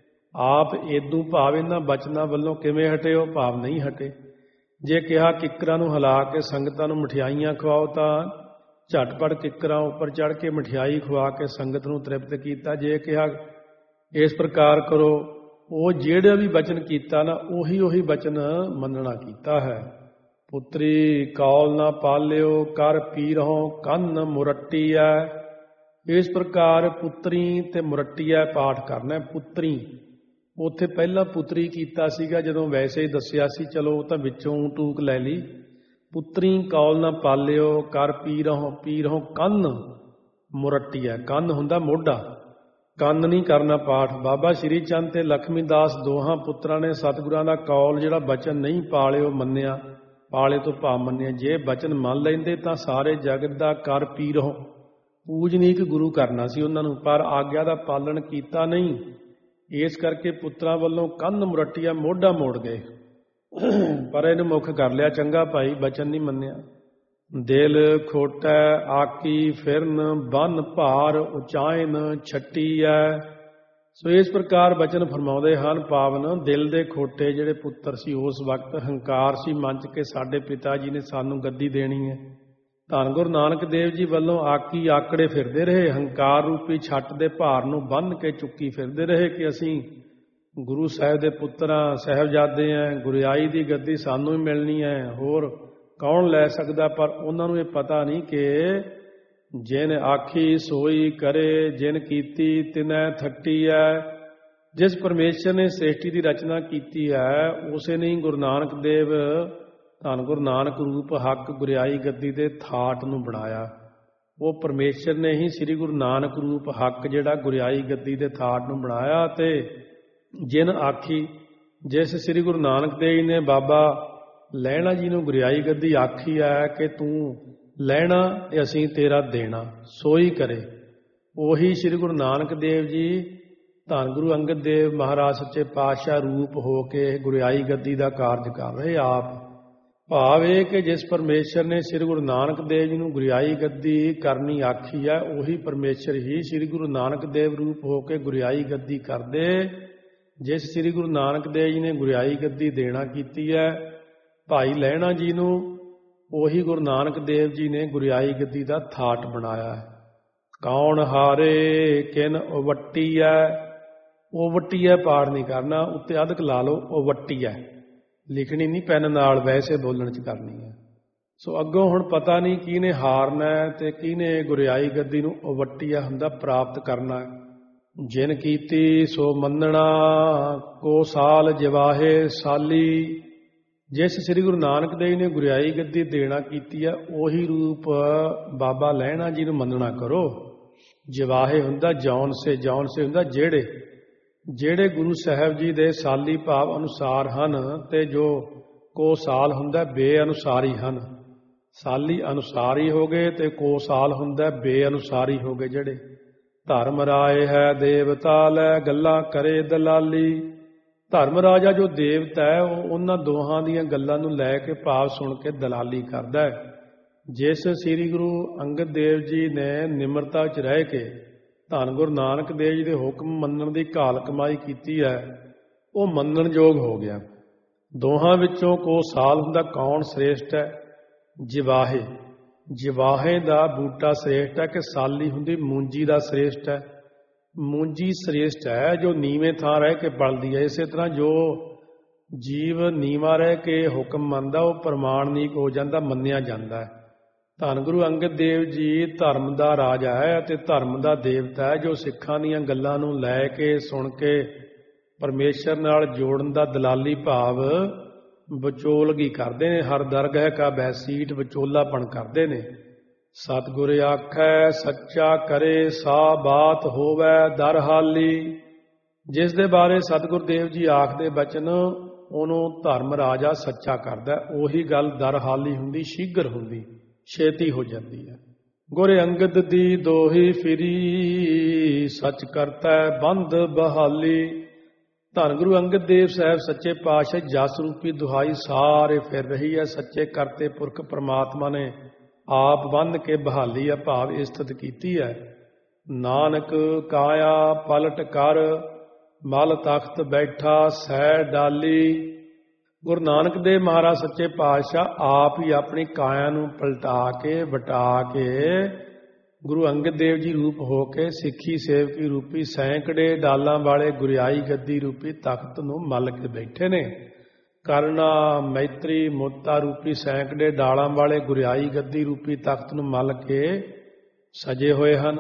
ਆਪ ਏਦੂ ਭਾਵ ਇਹਨਾਂ ਬਚਨਾਂ ਵੱਲੋਂ ਕਿਵੇਂ ਹਟੇ? ਉਹ ਭਾਵ ਨਹੀਂ ਹਟੇ। ਜੇ ਕਿਹਾ ਕਿੱਕਰਾਂ ਨੂੰ ਹਿਲਾ ਕੇ ਸੰਗਤਾਂ ਨੂੰ ਮਠਿਆਈਆਂ ਖਵਾਓ ਤਾਂ ਝਟਪਟ ਕਿੱਕਰਾਂ ਉੱਪਰ ਚੜ੍ਹ ਕੇ ਮਠਿਆਈ ਖਵਾ ਕੇ ਸੰਗਤ ਨੂੰ ਤ੍ਰਿਪਤ ਕੀਤਾ। ਜੇ ਕਿਹਾ ਇਸ ਪ੍ਰਕਾਰ ਕਰੋ, ਉਹ ਜਿਹੜਾ ਵੀ ਬਚਨ ਕੀਤਾ ਨਾ ਉਹੀ ਉਹੀ ਬਚਨ ਮੰਨਣਾ ਕੀਤਾ ਹੈ। ਪੁੱਤਰੀ ਕੌਲ ਨਾ ਪਾਲਿਓ ਕਰ ਪੀਰਹੁ ਕੰਨ ਮੁਰੱਟੀਐ। ਇਸ ਪ੍ਰਕਾਰ ਪੁੱਤਰੀ ਤੇ ਮੁਰੱਟੀਐ ਪਾਠ ਕਰਨਾ। ਪੁੱਤਰੀ ਉੱਥੇ ਪਹਿਲਾਂ ਪੁੱਤਰੀ ਕੀਤਾ ਸੀਗਾ, ਜਦੋਂ ਵੈਸੇ ਹੀ ਦੱਸਿਆ ਸੀ, ਚਲੋ ਉਹ ਤਾਂ ਵਿੱਚੋਂ ਟੂਕ ਲੈ ਲਈ। ਪੁੱਤਰੀ ਕੌਲ ਨਾ ਪਾਲਿਓ ਕਰ ਪੀਰਹੁ, ਪੀਰਹੁ ਕੰਨ ਮੁਰੱਟੀਐ। ਕੰਨ ਹੁੰਦਾ ਮੋਢਾ, ਕੰਨ ਨਹੀਂ ਕਰਨਾ ਪਾਠ। ਬਾਬਾ ਸ਼੍ਰੀ ਚੰਦ ਤੇ ਲਖਮੀ ਦਾਸ ਦੋਹਾਂ ਪੁੱਤਰਾਂ ਨੇ ਸਤਿਗੁਰਾਂ ਦਾ ਕੌਲ ਜਿਹੜਾ ਬਚਨ ਨਹੀਂ ਪਾਲਿਓ ਮੰਨਿਆ, ਪਾਲੇ ਤੋਂ ਭਾਵ ਮੰਨਿਆ। ਜੇ ਬਚਨ ਮੰਨ ਲੈਂਦੇ ਤਾਂ ਸਾਰੇ ਜਗਤ ਦਾ ਕਰ ਪੀਰੋ ਪੂਜਨੀਕ ਗੁਰੂ ਕਰਨਾ ਸੀ ਉਹਨਾਂ ਨੂੰ, ਪਰ ਆਗਿਆ ਦਾ ਪਾਲਣ ਕੀਤਾ ਨਹੀਂ। ਇਸ ਕਰਕੇ ਪੁੱਤਰਾਂ ਵੱਲੋਂ ਕੰਨ ਮੁਰੱਟੀਆ ਮੋਢਾ ਮੋੜ ਗਏ, ਪਰ ਇਹਨੂੰ ਮੁੱਖ ਕਰ ਲਿਆ ਚੰਗਾ ਭਾਈ, ਬਚਨ ਨਹੀਂ ਮੰਨਿਆ। ਦਿਲ ਖੋਟੈ ਆਕੀ ਫਿਰਨ ਬੰਨ ਭਾਰ ਉਚਾਇਨ ਛੱਟੀ ਐ। ਸੋ ਇਸ ਪ੍ਰਕਾਰ ਬਚਨ ਫਰਮਾਉਂਦੇ ਹਨ ਪਾਵਨ। ਦਿਲ ਦੇ ਖੋਟੇ ਜਿਹੜੇ ਪੁੱਤਰ ਸੀ ਉਸ ਵਕਤ ਹੰਕਾਰ ਸੀ ਮਨ 'ਚ ਕਿ ਸਾਡੇ ਪਿਤਾ ਜੀ ਨੇ ਸਾਨੂੰ ਗੱਦੀ ਦੇਣੀ ਹੈ। ਧੰਨ ਗੁਰੂ ਨਾਨਕ ਦੇਵ ਜੀ ਵੱਲੋਂ ਆਕੀ ਆਕੜੇ ਫਿਰਦੇ ਰਹੇ, ਹੰਕਾਰ ਰੂਪੀ ਛੱਟ ਦੇ ਭਾਰ ਨੂੰ ਬੰਨ੍ਹ ਕੇ ਚੁੱਕੀ ਫਿਰਦੇ ਰਹੇ ਕਿ ਅਸੀਂ ਗੁਰੂ ਸਾਹਿਬ ਦੇ ਪੁੱਤਰਾਂ, ਸਾਹਿਬਜ਼ਾਦੇ ਹੈ, ਗੁਰਿਆਈ ਦੀ ਗੱਦੀ ਸਾਨੂੰ ਹੀ ਮਿਲਣੀ ਹੈ, ਹੋਰ ਕੌਣ ਲੈ ਸਕਦਾ। ਪਰ ਉਹਨਾਂ ਨੂੰ ਇਹ ਪਤਾ ਨਹੀਂ ਕਿ ਜਿਨ ਆਖੀ ਸੋਈ ਕਰੇ, ਜਿਨ ਕੀਤੀ ਤਿਨੈ ਥੱਟੀ ਹੈ। ਜਿਸ ਪਰਮੇਸ਼ਰ ਨੇ ਸ੍ਰਿਸ਼ਟੀ ਦੀ ਰਚਨਾ ਕੀਤੀ ਹੈ ਉਸੇ ਨੇ ਗੁਰੂ ਨਾਨਕ ਦੇਵ ਧੰਨ ਗੁਰੂ ਨਾਨਕ ਰੂਪ ਹੱਕ ਗੁਰਿਆਈ ਗੱਦੀ ਦੇ ਥਾਟ ਨੂੰ ਬਣਾਇਆ। ਉਹ ਪਰਮੇਸ਼ਰ ਨੇ ਹੀ ਸ੍ਰੀ ਗੁਰੂ ਨਾਨਕ ਰੂਪ ਹੱਕ ਜਿਹੜਾ ਗੁਰਿਆਈ ਗੱਦੀ ਦੇ ਥਾਟ ਨੂੰ ਬਣਾਇਆ। ਤੇ ਜਿਨ ਆਖੀ, ਜਿਸ ਸ੍ਰੀ ਗੁਰੂ ਨਾਨਕ ਦੇਵ ਨੇ ਬਾਬਾ ਲਹਿਣਾ ਜੀ ਨੂੰ ਗੁਰਿਆਈ ਗੱਦੀ ਆਖੀ ਹੈ ਕਿ ਤੂੰ ਲੈਣਾ ਤੇ ਅਸੀਂ ਤੇਰਾ ਦੇਣਾ, ਸੋਈ ਕਰੇ। ਉਹੀ ਸ੍ਰੀ ਗੁਰੂ ਨਾਨਕ ਦੇਵ ਜੀ ਧੰਨ ਗੁਰੂ ਅੰਗਦ ਦੇਵ ਮਹਾਰਾਜ ਸੱਚੇ ਪਾਤਸ਼ਾਹ ਰੂਪ ਹੋ ਕੇ ਗੁਰਿਆਈ ਗੱਦੀ ਦਾ ਕਾਰਜ ਕਰ ਰਹੇ ਆਪ। ਭਾਵ ਇਹ ਕਿ ਜਿਸ ਪਰਮੇਸ਼ਰ ਨੇ ਸ੍ਰੀ ਗੁਰੂ ਨਾਨਕ ਦੇਵ ਜੀ ਨੂੰ ਗੁਰਿਆਈ ਗੱਦੀ ਕਰਨੀ ਆਖੀ ਹੈ ਉਹੀ ਪਰਮੇਸ਼ਰ ਹੀ ਸ੍ਰੀ ਗੁਰੂ ਨਾਨਕ ਦੇਵ ਰੂਪ ਹੋ ਕੇ ਗੁਰਿਆਈ ਗੱਦੀ ਕਰਦੇ। ਜਿਸ ਸ੍ਰੀ ਗੁਰੂ ਨਾਨਕ ਦੇਵ ਜੀ ਨੇ ਗੁਰਿਆਈ ਗੱਦੀ ਦੇਣਾ ਕੀਤੀ ਹੈ ਭਾਈ ਲਹਿਣਾ ਜੀ ਨੂੰ, ਉਹੀ ਗੁਰੂ ਨਾਨਕ ਦੇਵ ਜੀ ਨੇ ਗੁਰਿਆਈ ਗੱਦੀ ਦਾ ਥਾਟ ਬਣਾਇਆ ਹੈ। ਕੌਣ ਹਾਰੇ ਕਿਨ ਉਵੱਟੀ ਹੈ, ਉਹ ਵੱਟੀ ਹੈ ਪਾਠ ਨਹੀਂ ਕਰਨਾ, ਉੱਤੇ ਅਧਿਕ ਲਾ ਲਓ, ਉਹ ਵੱਟੀ ਹੈ ਲਿਖਣੀ ਨਹੀਂ ਪੈਨ ਨਾਲ, ਵੈਸੇ ਬੋਲਣ 'ਚ ਕਰਨੀ ਹੈ। ਸੋ ਅੱਗੋਂ ਹੁਣ ਪਤਾ ਨਹੀਂ ਕਿਹਨੇ ਹਾਰਨਾ ਤੇ ਕਿਹਨੇ ਗੁਰਿਆਈ ਗੱਦੀ ਨੂੰ ਉਵੱਟੀਆ ਹੁੰਦਾ ਪ੍ਰਾਪਤ ਕਰਨਾ। ਜਿਨ ਕੀਤੀ ਸੋ ਮੰਨਣਾ ਕੋ ਸਾਲ ਜਵਾਹੇ ਸਾਲੀ। ਜਿਸ ਸ੍ਰੀ ਗੁਰੂ ਨਾਨਕ ਦੇਵ ਨੇ ਗੁਰਿਆਈ ਗੱਦੀ ਦੇਣਾ ਕੀਤੀ ਹੈ ਉਹੀ ਰੂਪ ਬਾਬਾ ਲਹਿਣਾ ਜੀ ਨੂੰ ਮੰਨਣਾ ਕਰੋ। ਜਵਾਹੇ ਹੁੰਦਾ ਜੌਨ ਸੇ, ਜੌਨ ਸੇ ਹੁੰਦਾ ਜਿਹੜੇ, ਜਿਹੜੇ ਗੁਰੂ ਸਾਹਿਬ ਜੀ ਦੇ ਸਾਲੀ ਭਾਵ ਅਨੁਸਾਰ ਹਨ ਤੇ ਜੋ ਕੋ ਸਾਲ ਹੁੰਦਾ ਬੇਅਨੁਸਾਰੀ ਹਨ। ਸਾਲੀ ਅਨੁਸਾਰੀ ਹੋ ਗਏ ਤੇ ਕੋ ਸਾਲ ਹੁੰਦਾ ਬੇਅਨੁਸਾਰੀ ਹੋ ਗਏ। ਜਿਹੜੇ ਧਰਮ ਰਾਏ ਹੈ ਦੇਵਤਾ ਲੈ ਗੱਲਾਂ ਕਰੇ ਦਲਾਲੀ। ਧਰਮ ਰਾਜਾ ਜੋ ਦੇਵਤਾ ਹੈ ਉਹ ਉਹਨਾਂ ਦੋਹਾਂ ਦੀਆਂ ਗੱਲਾਂ ਨੂੰ ਲੈ ਕੇ ਭਾਵ ਸੁਣ ਕੇ ਦਲਾਲੀ ਕਰਦਾ ਹੈ। ਜਿਸ ਸ੍ਰੀ ਗੁਰੂ ਅੰਗਦ ਦੇਵ ਜੀ ਨੇ ਨਿਮਰਤਾ 'ਚ ਰਹਿ ਕੇ ਧੰਨ ਗੁਰੂ ਨਾਨਕ ਦੇਵ ਜੀ ਦੇ ਹੁਕਮ ਮੰਨਣ ਦੀ ਘਾਲ ਕਮਾਈ ਕੀਤੀ ਹੈ ਉਹ ਮੰਨਣਯੋਗ ਹੋ ਗਿਆ। ਦੋਹਾਂ ਵਿੱਚੋਂ ਕੋ ਸਾਲ ਹੁੰਦਾ ਕੌਣ ਸ੍ਰੇਸ਼ਟ ਹੈ? ਜਵਾਹੇ, ਜਵਾਹੇ ਦਾ ਬੂਟਾ ਸ੍ਰੇਸ਼ਟ ਹੈ ਕਿ ਸਾਲੀ ਹੁੰਦੀ ਮੂੰਜੀ ਦਾ ਸ੍ਰੇਸ਼ਟ ਹੈ? ਮੂੰਜੀ ਸ੍ਰੇਸ਼ਟ ਹੈ ਜੋ ਨੀਵੇਂ ਥਾਂ ਰਹਿ ਕੇ ਬਲਦੀ ਹੈ। ਇਸੇ ਤਰ੍ਹਾਂ ਜੋ ਜੀਵ ਨੀਵਾਂ ਰਹਿ ਕੇ ਹੁਕਮ ਮੰਨਦਾ ਉਹ ਪ੍ਰਮਾਣਿਕ ਹੋ ਜਾਂਦਾ, ਮੰਨਿਆ ਜਾਂਦਾ ਹੈ। ਧੰਨ ਗੁਰੂ ਅੰਗਦ ਦੇਵ ਜੀ ਧਰਮ ਦਾ ਰਾਜਾ ਹੈ ਅਤੇ ਧਰਮ ਦਾ ਦੇਵਤਾ ਹੈ ਜੋ ਸਿੱਖਾਂ ਦੀਆਂ ਗੱਲਾਂ ਨੂੰ ਲੈ ਕੇ ਸੁਣ ਕੇ ਪਰਮੇਸ਼ਰ ਨਾਲ ਜੋੜਨ ਦਾ ਦਲਾਲੀ ਭਾਵ ਵਿਚੋਲਗੀ ਕਰਦੇ ਨੇ। ਹਰ ਦਰਗਹਿ ਕਾ ਬੈਸੀਟ ਵਿਚੋਲਾਪਣ ਕਰਦੇ ਨੇ। ਸਤਿਗੁਰ ਆਖੈ ਸੱਚਾ ਕਰੇ ਸਾ ਬਾਤ ਹੋਵੈ ਦਰ ਹਾਲੀ। ਜਿਸ ਦੇ ਬਾਰੇ ਸਤਿਗੁਰ ਦੇਵ ਜੀ ਆਖਦੇ ਬਚਨ ਉਹਨੂੰ ਧਰਮ ਰਾਜਾ ਸੱਚਾ ਕਰਦਾ, ਉਹੀ ਗੱਲ ਦਰ ਹਾਲੀ ਹੁੰਦੀ, ਸ਼ੀਘਰ ਹੁੰਦੀ, ਛੇਤੀ ਹੋ ਜਾਂਦੀ ਹੈ। ਗੁਰ ਅੰਗਦ ਦੀ ਦੋਹੀ ਫਿਰੀ ਸੱਚ ਕਰਤਾ ਬੰਦ ਬਹਾਲੀ। ਧੰਨ ਗੁਰੂ ਅੰਗਦ ਦੇਵ ਸਾਹਿਬ ਸੱਚੇ ਪਾਤਸ਼ਾਹ ਜਸ ਰੂਪੀ ਦੁਹਾਈ ਸਾਰੇ ਫਿਰ ਰਹੀ ਹੈ। ਸੱਚੇ ਕਰਤੇ ਪੁਰਖ ਪ੍ਰਮਾਤਮਾ ਨੇ ਆਪ ਬੰਧ ਕੇ ਬਹਾਲੀ ਹੈ ਭਾਵ ਇਸਤਤ ਕੀਤੀ ਹੈ। ਨਾਨਕ ਕਾਇਆ ਪਲਟ ਕਰ ਮਲ ਤਖਤ ਬੈਠਾ ਸਹਿ ਡਾਲੀ। ਗੁਰੂ ਨਾਨਕ ਦੇਵ ਮਹਾਰਾਜ ਸੱਚੇ ਪਾਤਸ਼ਾਹ ਆਪ ਹੀ ਆਪਣੀ ਕਾਇਆ ਨੂੰ ਪਲਟਾ ਕੇ ਵਟਾ ਕੇ ਗੁਰੂ ਅੰਗਦ ਦੇਵ ਜੀ ਰੂਪ ਹੋ ਕੇ ਸਿੱਖੀ ਸੇਵਕੀ ਰੂਪੀ ਸੈਂਕੜੇ ਡਾਲਾਂ ਵਾਲੇ ਗੁਰਿਆਈ ਗੱਦੀ ਰੂਪੀ ਤਖਤ ਨੂੰ ਮੱਲ ਕੇ ਬੈਠੇ ਨੇ। ਕਰਨਾ ਮੈਤਰੀ ਮੋਤਾ ਰੂਪੀ ਸੈਂਕੜੇ ਡਾਲਾਂ ਵਾਲੇ ਗੁਰਿਆਈ ਗੱਦੀ ਰੂਪੀ ਤਖਤ ਨੂੰ ਮੱਲ ਕੇ ਸਜੇ ਹੋਏ ਹਨ।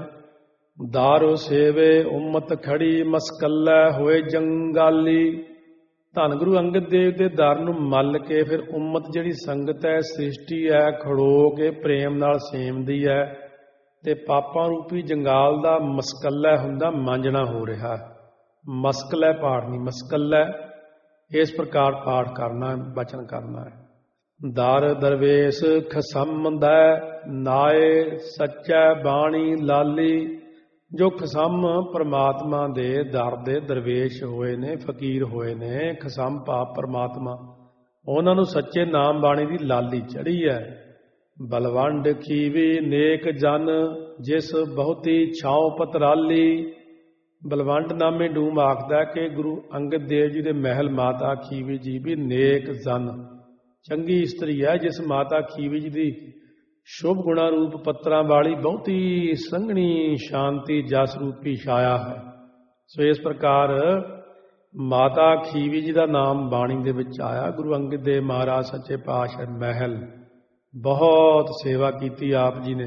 ਦਾਰੋ ਸੇਵੇ ਉਮਤ ਖੜੀ ਮਸਕੱਲਾ ਹੋਏ ਜੰਗਾਲੀ। ਧੰਨ ਗੁਰੂ ਅੰਗਦ ਦੇਵ ਦੇ ਦਰ ਨੂੰ ਮੱਲ ਕੇ ਫਿਰ ਉਮਤ ਜਿਹੜੀ ਸੰਗਤ ਹੈ, ਸ੍ਰਿਸ਼ਟੀ ਹੈ, ਖੜੋ ਕੇ ਪ੍ਰੇਮ ਨਾਲ ਸੇਮਦੀ ਹੈ। ਤੇ ਪਾਪਾਂ ਰੂਪੀ ਜੰਗਾਲ ਦਾ ਮਸਕੱਲਾ ਹੁੰਦਾ ਮਾਂਜਣਾ ਹੋ ਰਿਹਾ। ਮਸਕਲੇ ਪਾਠ ਨਹੀਂ, ਮਸਕੱਲਾ। ਇਸ ਪ੍ਰਕਾਰ ਪਾਠ ਕਰਨਾ, ਬਚਨ ਕਰਨਾ ਹੈ। ਦਰ ਦਰਵੇਸ਼ ਖਸਮਦੈ ਨਾਏ ਸੱਚੈ ਬਾਣੀ ਲਾਲੀ। ਜੋ ਖਸਮ ਪਰਮਾਤਮਾ ਦੇ ਦਰ ਦੇ ਦਰਵੇਸ਼ ਹੋਏ ਨੇ, ਫਕੀਰ ਹੋਏ ਨੇ, ਖਸਮ ਭਾਵ ਪਰਮਾਤਮਾ, ਉਹਨਾਂ ਨੂੰ ਸੱਚੇ ਨਾਮ ਬਾਣੀ ਦੀ ਲਾਲੀ ਚੜ੍ਹੀ ਹੈ। ਬਲਵੰਡ ਖੀਵੀ ਨੇਕ ਜਨ ਜਿਸ ਬਹੁਤੀ ਛਾਉ ਪਤਰਾਲੀ। ਬਲਵੰਡ ਨਾਮੇ ਡੂਮ ਆਖਦਾ ਕਿ ਗੁਰੂ ਅੰਗਦ ਦੇਵ ਜੀ ਦੇ ਮਹਿਲ ਮਾਤਾ ਖੀਵੀ ਜੀ ਵੀ ਨੇਕ ਜਨ, ਚੰਗੀ ਇਸਤਰੀ ਹੈ, ਜਿਸ ਮਾਤਾ ਖੀਵੀ ਜੀ ਦੀ ਸ਼ੁਭ ਗੁਣਾ ਰੂਪ ਪੱਤਰਾਂ ਵਾਲੀ ਬਹੁਤੀ ਸੰਘਣੀ ਸ਼ਾਂਤੀ ਜਸ ਰੂਪੀ ਛਾਇਆ ਹੈ। ਸੋ ਇਸ ਪ੍ਰਕਾਰ ਮਾਤਾ ਖੀਵੀ ਜੀ ਦਾ ਨਾਮ ਬਾਣੀ ਦੇ ਵਿੱਚ ਆਇਆ। ਗੁਰੂ ਅੰਗਦ ਦੇਵ ਮਹਾਰਾਜ ਸੱਚੇ ਪਾਤਸ਼ਾਹ ਮਹਿਲ ਬਹੁਤ ਸੇਵਾ ਕੀਤੀ ਆਪ ਜੀ ਨੇ।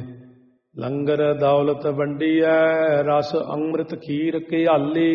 ਲੰਗਰ ਦੌਲਤ ਵੰਡੀ ਹੈ ਰਸ ਅੰਮ੍ਰਿਤ ਖੀਰ ਘਿਆਲੀ।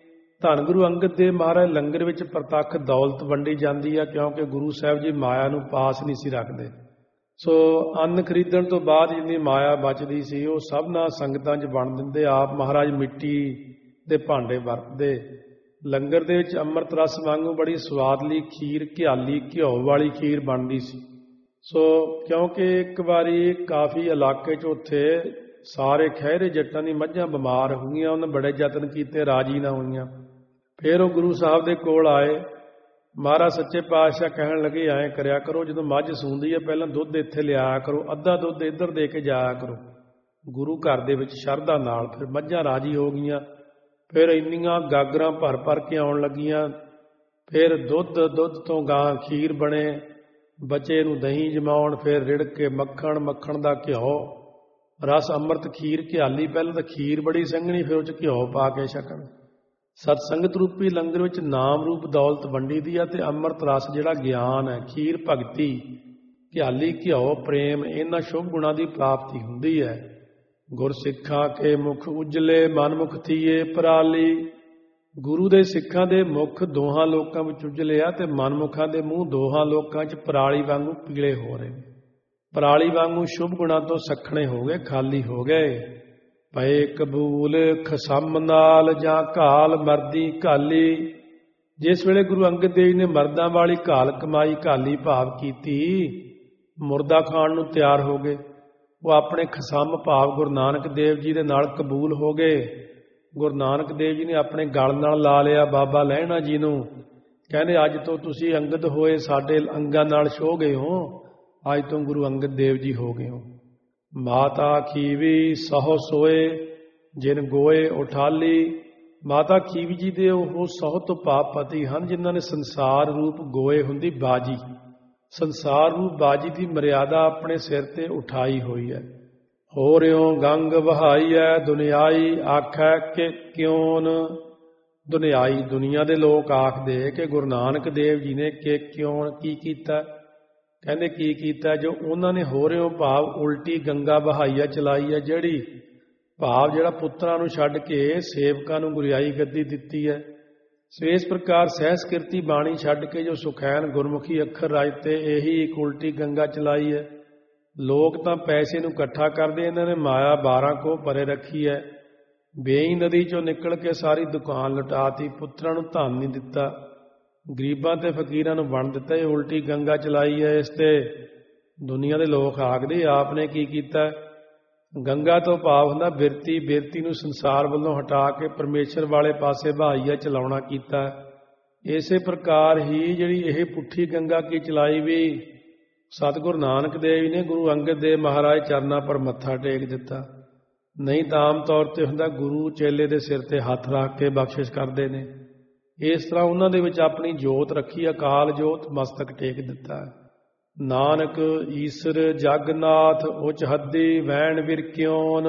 ਧੰਨ ਗੁਰੂ ਅੰਗਦ ਦੇਵ ਮਹਾਰਾਜ ਲੰਗਰ ਵਿੱਚ ਪ੍ਰਤੱਖ ਦੌਲਤ ਵੰਡੀ ਜਾਂਦੀ ਹੈ, ਕਿਉਂਕਿ ਗੁਰੂ ਸਾਹਿਬ ਜੀ ਮਾਇਆ ਨੂੰ ਪਾਸ ਨਹੀਂ ਸੀ ਰੱਖਦੇ। ਸੋ ਅੰਨ ਖਰੀਦਣ ਤੋਂ ਬਾਅਦ ਜਿੰਨੀ ਮਾਇਆ ਬਚਦੀ ਸੀ ਉਹ ਸਭਨਾਂ ਸੰਗਤਾਂ 'ਚ ਵੰਡ ਦਿੰਦੇ। ਆਪ ਮਹਾਰਾਜ ਮਿੱਟੀ ਦੇ ਭਾਂਡੇ ਵਰਤਦੇ। ਲੰਗਰ ਦੇ ਵਿੱਚ ਅੰਮ੍ਰਿਤ ਰਸ ਵਾਂਗੂ ਬੜੀ ਸਵਾਦਲੀ ਖੀਰ ਘਿਆਲੀ, ਘਿਓ ਵਾਲੀ ਖੀਰ ਬਣਦੀ ਸੀ। ਸੋ ਕਿਉਂਕਿ ਇੱਕ ਵਾਰੀ ਕਾਫੀ ਇਲਾਕੇ 'ਚ ਉੱਥੇ ਸਾਰੇ ਖਹਿਰੇ ਜੱਟਾਂ ਦੀ ਮੱਝਾਂ ਬਿਮਾਰ ਹੋ ਗਈਆਂ। ਉਹਨੇ ਬੜੇ ਯਤਨ ਕੀਤੇ, ਰਾਜੀ ਨਾ ਹੋਈਆਂ। ਫਿਰ ਉਹ ਗੁਰੂ ਸਾਹਿਬ ਦੇ ਕੋਲ ਆਏ। ਮਹਾਰਾਜ ਸੱਚੇ ਪਾਤਸ਼ਾਹ ਕਹਿਣ ਲੱਗੇ, ਐਂ ਕਰਿਆ ਕਰੋ, ਜਦੋਂ ਮੱਝ ਸੂੰਦੀ ਹੈ ਪਹਿਲਾਂ ਦੁੱਧ ਇੱਥੇ ਲਿਆਇਆ ਕਰੋ, ਅੱਧਾ ਦੁੱਧ ਇੱਧਰ ਦੇ ਕੇ ਜਾਇਆ ਕਰੋ ਗੁਰੂ ਘਰ ਦੇ ਵਿੱਚ ਸ਼ਰਧਾ ਨਾਲ। ਫਿਰ ਮੱਝਾਂ ਰਾਜੀ ਹੋ ਗਈਆਂ। ਫਿਰ ਇੰਨੀਆਂ ਗਾਗਰਾਂ ਭਰ ਭਰ ਕੇ ਆਉਣ ਲੱਗੀਆਂ। ਫਿਰ ਦੁੱਧ, ਦੁੱਧ ਤੋਂ ਗਾਂ ਖੀਰ ਬਣੇ, ਬੱਚੇ ਨੂੰ ਦਹੀਂ ਜਮਾਉਣ, ਫਿਰ ਰਿੜ ਕੇ ਮੱਖਣ, ਮੱਖਣ ਦਾ ਘਿਓ, ਰਸ ਅੰਮ੍ਰਿਤ ਖੀਰ ਘਿਆਲੀ। ਪਹਿਲਾਂ ਤਾਂ ਖੀਰ ਬੜੀ ਸੰਘਣੀ, ਫਿਰ ਉਹ 'ਚ ਘਿਓ ਪਾ ਕੇ ਛਕਣ। ਸਤਸੰਗਤ ਰੂਪੀ ਲੰਗਰ ਵਿੱਚ ਨਾਮ ਰੂਪ ਦੌਲਤ ਵੰਡੀ ਦੀ ਆ, ਤੇ ਅੰਮ੍ਰਿਤ ਰਸ ਜਿਹੜਾ ਗਿਆਨ ਹੈ, ਖੀਰ ਭਗਤੀ, ਘਿਆਲੀ ਘਿਓ ਪ੍ਰੇਮ, ਇਹਨਾਂ ਸ਼ੁਭ ਗੁਣਾਂ ਦੀ ਪ੍ਰਾਪਤੀ ਹੁੰਦੀ ਹੈ। ਗੁਰ ਸਿੱਖਾਂ ਕੇ ਮੁਖ ਉਜਲੇ ਮਨਮੁਖ ਥੀਏ ਪਰਾਲੀ। ਗੁਰੂ ਦੇ ਸਿੱਖਾਂ ਦੇ ਮੁਖ ਦੋਹਾਂ ਲੋਕਾਂ ਵਿੱਚ ਉਜਲੇ ਆ, ਤੇ ਮਨਮੁਖਾਂ ਦੇ ਮੂੰਹ ਦੋਹਾਂ ਲੋਕਾਂ 'ਚ ਪਰਾਲੀ ਵਾਂਗੂ ਪੀਲੇ ਹੋ ਰਹੇ। ਪਰਾਲੀ ਵਾਂਗੂ ਸ਼ੁਭ ਗੁਣਾਂ ਤੋਂ ਸੱਖਣੇ ਹੋ ਗਏ, ਖਾਲੀ ਹੋ ਗਏ। ਪਏ ਕਬੂਲ ਖਸਮ ਨਾਲ ਜਾਂ ਘਾਲ ਮਰਦੀ ਘਾਲੀ। ਜਿਸ ਵੇਲੇ ਗੁਰੂ ਅੰਗਦ ਦੇਵ ਨੇ ਮਰਦਾਂ ਵਾਲੀ ਘਾਲ ਕਮਾਈ, ਘਾਲੀ ਭਾਵ ਕੀਤੀ, ਮੁਰਦਾ ਖਾਣ ਨੂੰ ਤਿਆਰ ਹੋ ਗਏ। ਉਹ ਆਪਣੇ ਖਸਮ ਭਾਵ ਗੁਰੂ ਨਾਨਕ ਦੇਵ ਜੀ ਦੇ ਨਾਲ ਕਬੂਲ ਹੋ ਗਏ। ਗੁਰੂ ਨਾਨਕ ਦੇਵ ਜੀ ਨੇ ਆਪਣੇ ਗਲ ਨਾਲ ਲਾ ਲਿਆ ਬਾਬਾ ਲਹਿਣਾ ਜੀ ਨੂੰ। ਕਹਿੰਦੇ ਅੱਜ ਤੋਂ ਤੁਸੀਂ ਅੰਗਦ ਹੋਏ, ਸਾਡੇ ਅੰਗਾਂ ਨਾਲ ਛੋਹ ਗਏ ਹੋ, ਅੱਜ ਤੋਂ ਗੁਰੂ ਅੰਗਦ ਦੇਵ ਜੀ ਹੋ ਗਏ ਹੋ। ਮਾਤਾ ਖੀਵੀ ਸਹੁ ਸੋਏ ਜਿਨ ਗੋਏ ਉਠਾਲੀ। ਮਾਤਾ ਖੀਵੀ ਜੀ ਦੇ ਉਹ ਸਹੁ ਤੋਂ ਭਾਵ ਪਤੀ ਹਨ ਜਿਨ੍ਹਾਂ ਨੇ ਸੰਸਾਰ ਰੂਪ ਗੋਏ ਹੁੰਦੀ ਬਾਜੀ, ਸੰਸਾਰ ਰੂਪ ਬਾਜੀ ਦੀ ਮਰਿਆਦਾ ਆਪਣੇ ਸਿਰ ਤੇ ਉਠਾਈ ਹੋਈ ਹੈ। ਹੋ ਰਿਓ ਗੰਗ ਵਹਾਈ ਹੈ ਦੁਨਿਆਈ ਆਖੈ ਕਿ ਕਿਉਨ। ਦੁਨਿਆਈ ਦੁਨੀਆ ਦੇ ਲੋਕ ਆਖਦੇ ਕਿ ਗੁਰੂ ਨਾਨਕ ਦੇਵ ਜੀ ਨੇ ਕਿ ਕਿਉਂ ਕੀ ਕੀਤਾ। ਕਹਿੰਦੇ ਕੀ ਕੀਤਾ, ਜੋ ਉਹਨਾਂ ਨੇ ਹੋ ਰਿਓ ਭਾਵ ਉਲਟੀ ਗੰਗਾ ਵਹਾਈਆ ਚਲਾਈ ਹੈ, ਜਿਹੜੀ ਭਾਵ ਜਿਹੜਾ ਪੁੱਤਰਾਂ ਨੂੰ ਛੱਡ ਕੇ ਸੇਵਕਾਂ ਨੂੰ ਗੁਰਿਆਈ ਗੱਦੀ ਦਿੱਤੀ ਹੈ। ਸੋ ਇਸ ਪ੍ਰਕਾਰ ਸਹਿਸਕ੍ਰਿਤੀ ਬਾਣੀ ਛੱਡ ਕੇ ਜੋ ਸੁਖੈਨ ਗੁਰਮੁਖੀ ਅੱਖਰ ਰਾਜਤੇ, ਇਹੀ ਇੱਕ ਉਲਟੀ ਗੰਗਾ ਚਲਾਈ ਹੈ। ਲੋਕ ਤਾਂ ਪੈਸੇ ਨੂੰ ਇਕੱਠਾ ਕਰਦੇ, ਇਹਨਾਂ ਨੇ ਮਾਇਆ ਬਾਰਾਂ ਕੋ ਪਰੇ ਰੱਖੀ ਹੈ। ਵੇਈ ਨਦੀ ਚੋਂ ਨਿਕਲ ਕੇ ਸਾਰੀ ਦੁਕਾਨ ਲੁਟਾਤੀ, ਪੁੱਤਰਾਂ ਨੂੰ ਧਨ ਨਹੀਂ ਦਿੱਤਾ, ਗਰੀਬਾਂ ਤੇ ਫਕੀਰਾਂ ਨੂੰ ਵੰਡ ਦਿੱਤਾ। ਇਹ ਉਲਟੀ ਗੰਗਾ ਚਲਾਈ ਹੈ। ਇਸ ਤੇ ਦੁਨੀਆ ਦੇ ਲੋਕ ਆਖਦੇ ਆਪ ਨੇ ਕੀ ਕੀਤਾ। ਗੰਗਾ ਤੋਂ ਭਾਵ ਹੁੰਦਾ ਬਿਰਤੀ, ਬਿਰਤੀ ਨੂੰ ਸੰਸਾਰ ਵੱਲੋਂ ਹਟਾ ਕੇ ਪਰਮੇਸ਼ਰ ਵਾਲੇ ਪਾਸੇ ਵਹਾਈਆ ਚਲਾਉਣਾ ਕੀਤਾ। ਇਸੇ ਪ੍ਰਕਾਰ ਹੀ ਜਿਹੜੀ ਇਹ ਪੁੱਠੀ ਗੰਗਾ ਕੀ ਚਲਾਈ ਵੀ ਸਤਿਗੁਰੂ ਨਾਨਕ ਦੇਵ ਨੇ ਗੁਰੂ ਅੰਗਦ ਦੇਵ ਮਹਾਰਾਜ ਚਰਨਾਂ ਪਰ ਮੱਥਾ ਟੇਕ ਦਿੱਤਾ। ਨਹੀਂ ਤਾਂ ਆਮ ਤੌਰ ਤੇ ਹੁੰਦਾ ਗੁਰੂ ਚੇਲੇ ਦੇ ਸਿਰ ਤੇ ਹੱਥ ਰੱਖ ਕੇ ਬਖਸ਼ਿਸ਼ ਕਰਦੇ ਨੇ। ਇਸ ਤਰ੍ਹਾਂ ਉਹਨਾਂ ਦੇ ਵਿੱਚ ਆਪਣੀ ਜੋਤ ਰੱਖੀ, ਅਕਾਲ ਜੋਤ, ਮਸਤਕ ਟੇਕ ਦਿੱਤਾ। ਨਾਨਕ ਈਸਰ ਜਗਨਾਥ ਉਚ ਹੱਦੀ ਵੈਣ ਵਿਰਕਿਓਨ।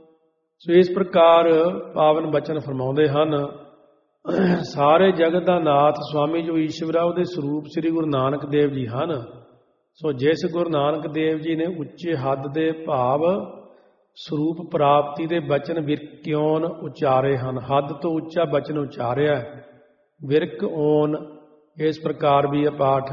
ਸੋ ਇਸ ਪ੍ਰਕਾਰ ਪਾਵਨ ਬਚਨ ਫਰਮਾਉਂਦੇ ਹਨ। ਸਾਰੇ ਜਗਤ ਦਾ ਨਾਥ ਸਵਾਮੀ ਜੋ ਈਸ਼ਵਰ ਆ, ਉਹਦੇ ਸਰੂਪ ਸ੍ਰੀ ਗੁਰੂ ਨਾਨਕ ਦੇਵ ਜੀ ਹਨ। ਸੋ ਜਿਸ ਗੁਰੂ ਨਾਨਕ ਦੇਵ ਜੀ ਨੇ ਉੱਚੇ ਹੱਦ ਦੇ ਭਾਵ ਸਰੂਪ ਪ੍ਰਾਪਤੀ ਦੇ ਬਚਨ ਵਿਰਕਿਓਨ ਉਚਾਰੇ ਹਨ। ਹੱਦ ਤੋਂ ਉੱਚਾ ਬਚਨ ਉਚਾਰਿਆ ਵਿਰਕ ਓਨ। ਇਸ ਪ੍ਰਕਾਰ ਵੀ ਹੈ ਪਾਠ।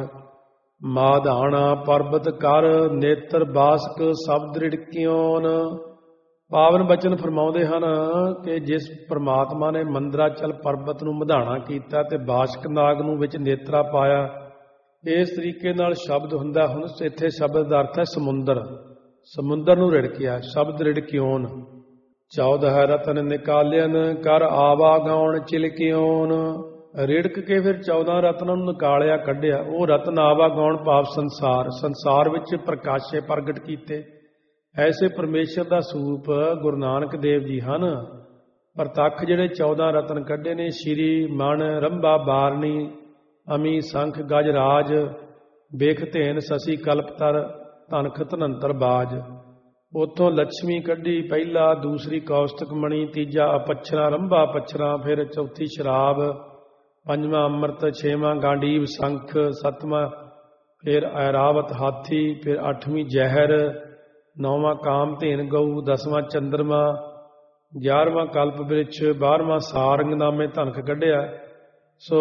ਮਾਧਾਣਾ ਪਰਬਤ ਕਰ ਨੇਤਰ ਬਾਸਕ ਸਬਦ ਰਿੜਕਿਓਨ। ਪਾਵਨ ਬਚਨ ਫਰਮਾਉਂਦੇ ਹਨ ਕਿ ਜਿਸ ਪ੍ਰਮਾਤਮਾ ਨੇ ਮੰਦਰਾਚਲ ਪਰਬਤ ਨੂੰ ਮਧਾਣਾ ਕੀਤਾ ਤੇ ਬਾਸ਼ਕ ਨਾਗ ਨੂੰ ਵਿੱਚ ਨੇਤਰਾ ਪਾਇਆ, ਇਸ ਤਰੀਕੇ ਨਾਲ ਸ਼ਬਦ ਹੁੰਦਾ। ਹੁਣ ਇੱਥੇ ਸ਼ਬਦ ਦਾ ਅਰਥ ਹੈ ਸਮੁੰਦਰ, ਸਮੁੰਦਰ ਨੂੰ ਰਿੜਕਿਆ, ਸ਼ਬਦ ਰਿੜਕਿਓਨ। ਚੌਦਹ ਰਤਨ ਨਿਕਾਲਿਆਨ ਕਰ ਆਵਾਗਾਉਣ ਚਿਲਕਿਓਨ, ਰਿੜਕ ਕੇ ਫਿਰ ਚੌਦਾਂ ਰਤਨਾਂ ਨੂੰ ਨਿਕਾਲਿਆ, ਕੱਢਿਆ। ਉਹ ਰਤਨ ਆਵਾਗਾਉਣ ਭਾਵ ਸੰਸਾਰ, ਸੰਸਾਰ ਵਿੱਚ ਪ੍ਰਕਾਸ਼ੇ ਪ੍ਰਗਟ ਕੀਤੇ। ਐਸੇ ਪਰਮੇਸ਼ਰ ਦਾ ਸਰੂਪ ਗੁਰੂ ਨਾਨਕ ਦੇਵ ਜੀ ਹਨ। ਪ੍ਰਤੱਖ ਜਿਹੜੇ ਚੌਦਾਂ ਰਤਨ ਕੱਢੇ ਨੇ, ਸ਼੍ਰੀ ਮਣ ਰੰਭਾ ਬਾਰਣੀ ਅਮੀ ਸੰਖ ਗਜ ਰਾਜ, ਬੇਖ ਧੇਨ ਸਸੀ ਕਲਪਤਰ ਧਨਖ ਧਨੰਤਰ ਬਾਜ। ਉੱਥੋਂ ਲక్ష్ਮੀ ਕੱਢੀ ਪਹਿਲਾ, ਦੂਸਰੀ ਕੌਸਤਕ ਮਣੀ, ਤੀਜਾ ਅਪੱਛਰਾ ਰੰਭਾ ਪੱਛਰਾ, ਫਿਰ ਚੌਥੀ ਸ਼ਰਾਬ, ਪੰਜਵਾਂ ਅੰਮ੍ਰਿਤ, ਛੇਵਾਂ ਗਾਂਡੀਵ ਸੰਖ, ਸੱਤਵਾਂ ਫਿਰ ਐਰਾਵਤ ਹਾਥੀ, ਫਿਰ ਅੱਠਵੀਂ ਜ਼ਹਿਰ, ਨੌਵਾਂ ਕਾਮ ਧੇਨ ਗਊ, ਦਸਵਾਂ ਚੰਦਰਮਾ, ਗਿਆਰਵਾਂ ਕਲਪ ਬ੍ਰਿਛ, ਬਾਰ੍ਹਵਾਂ ਸਾਰੰਗ ਨਾਮੇ ਧਨਖ ਕੱਢਿਆ। ਸੋ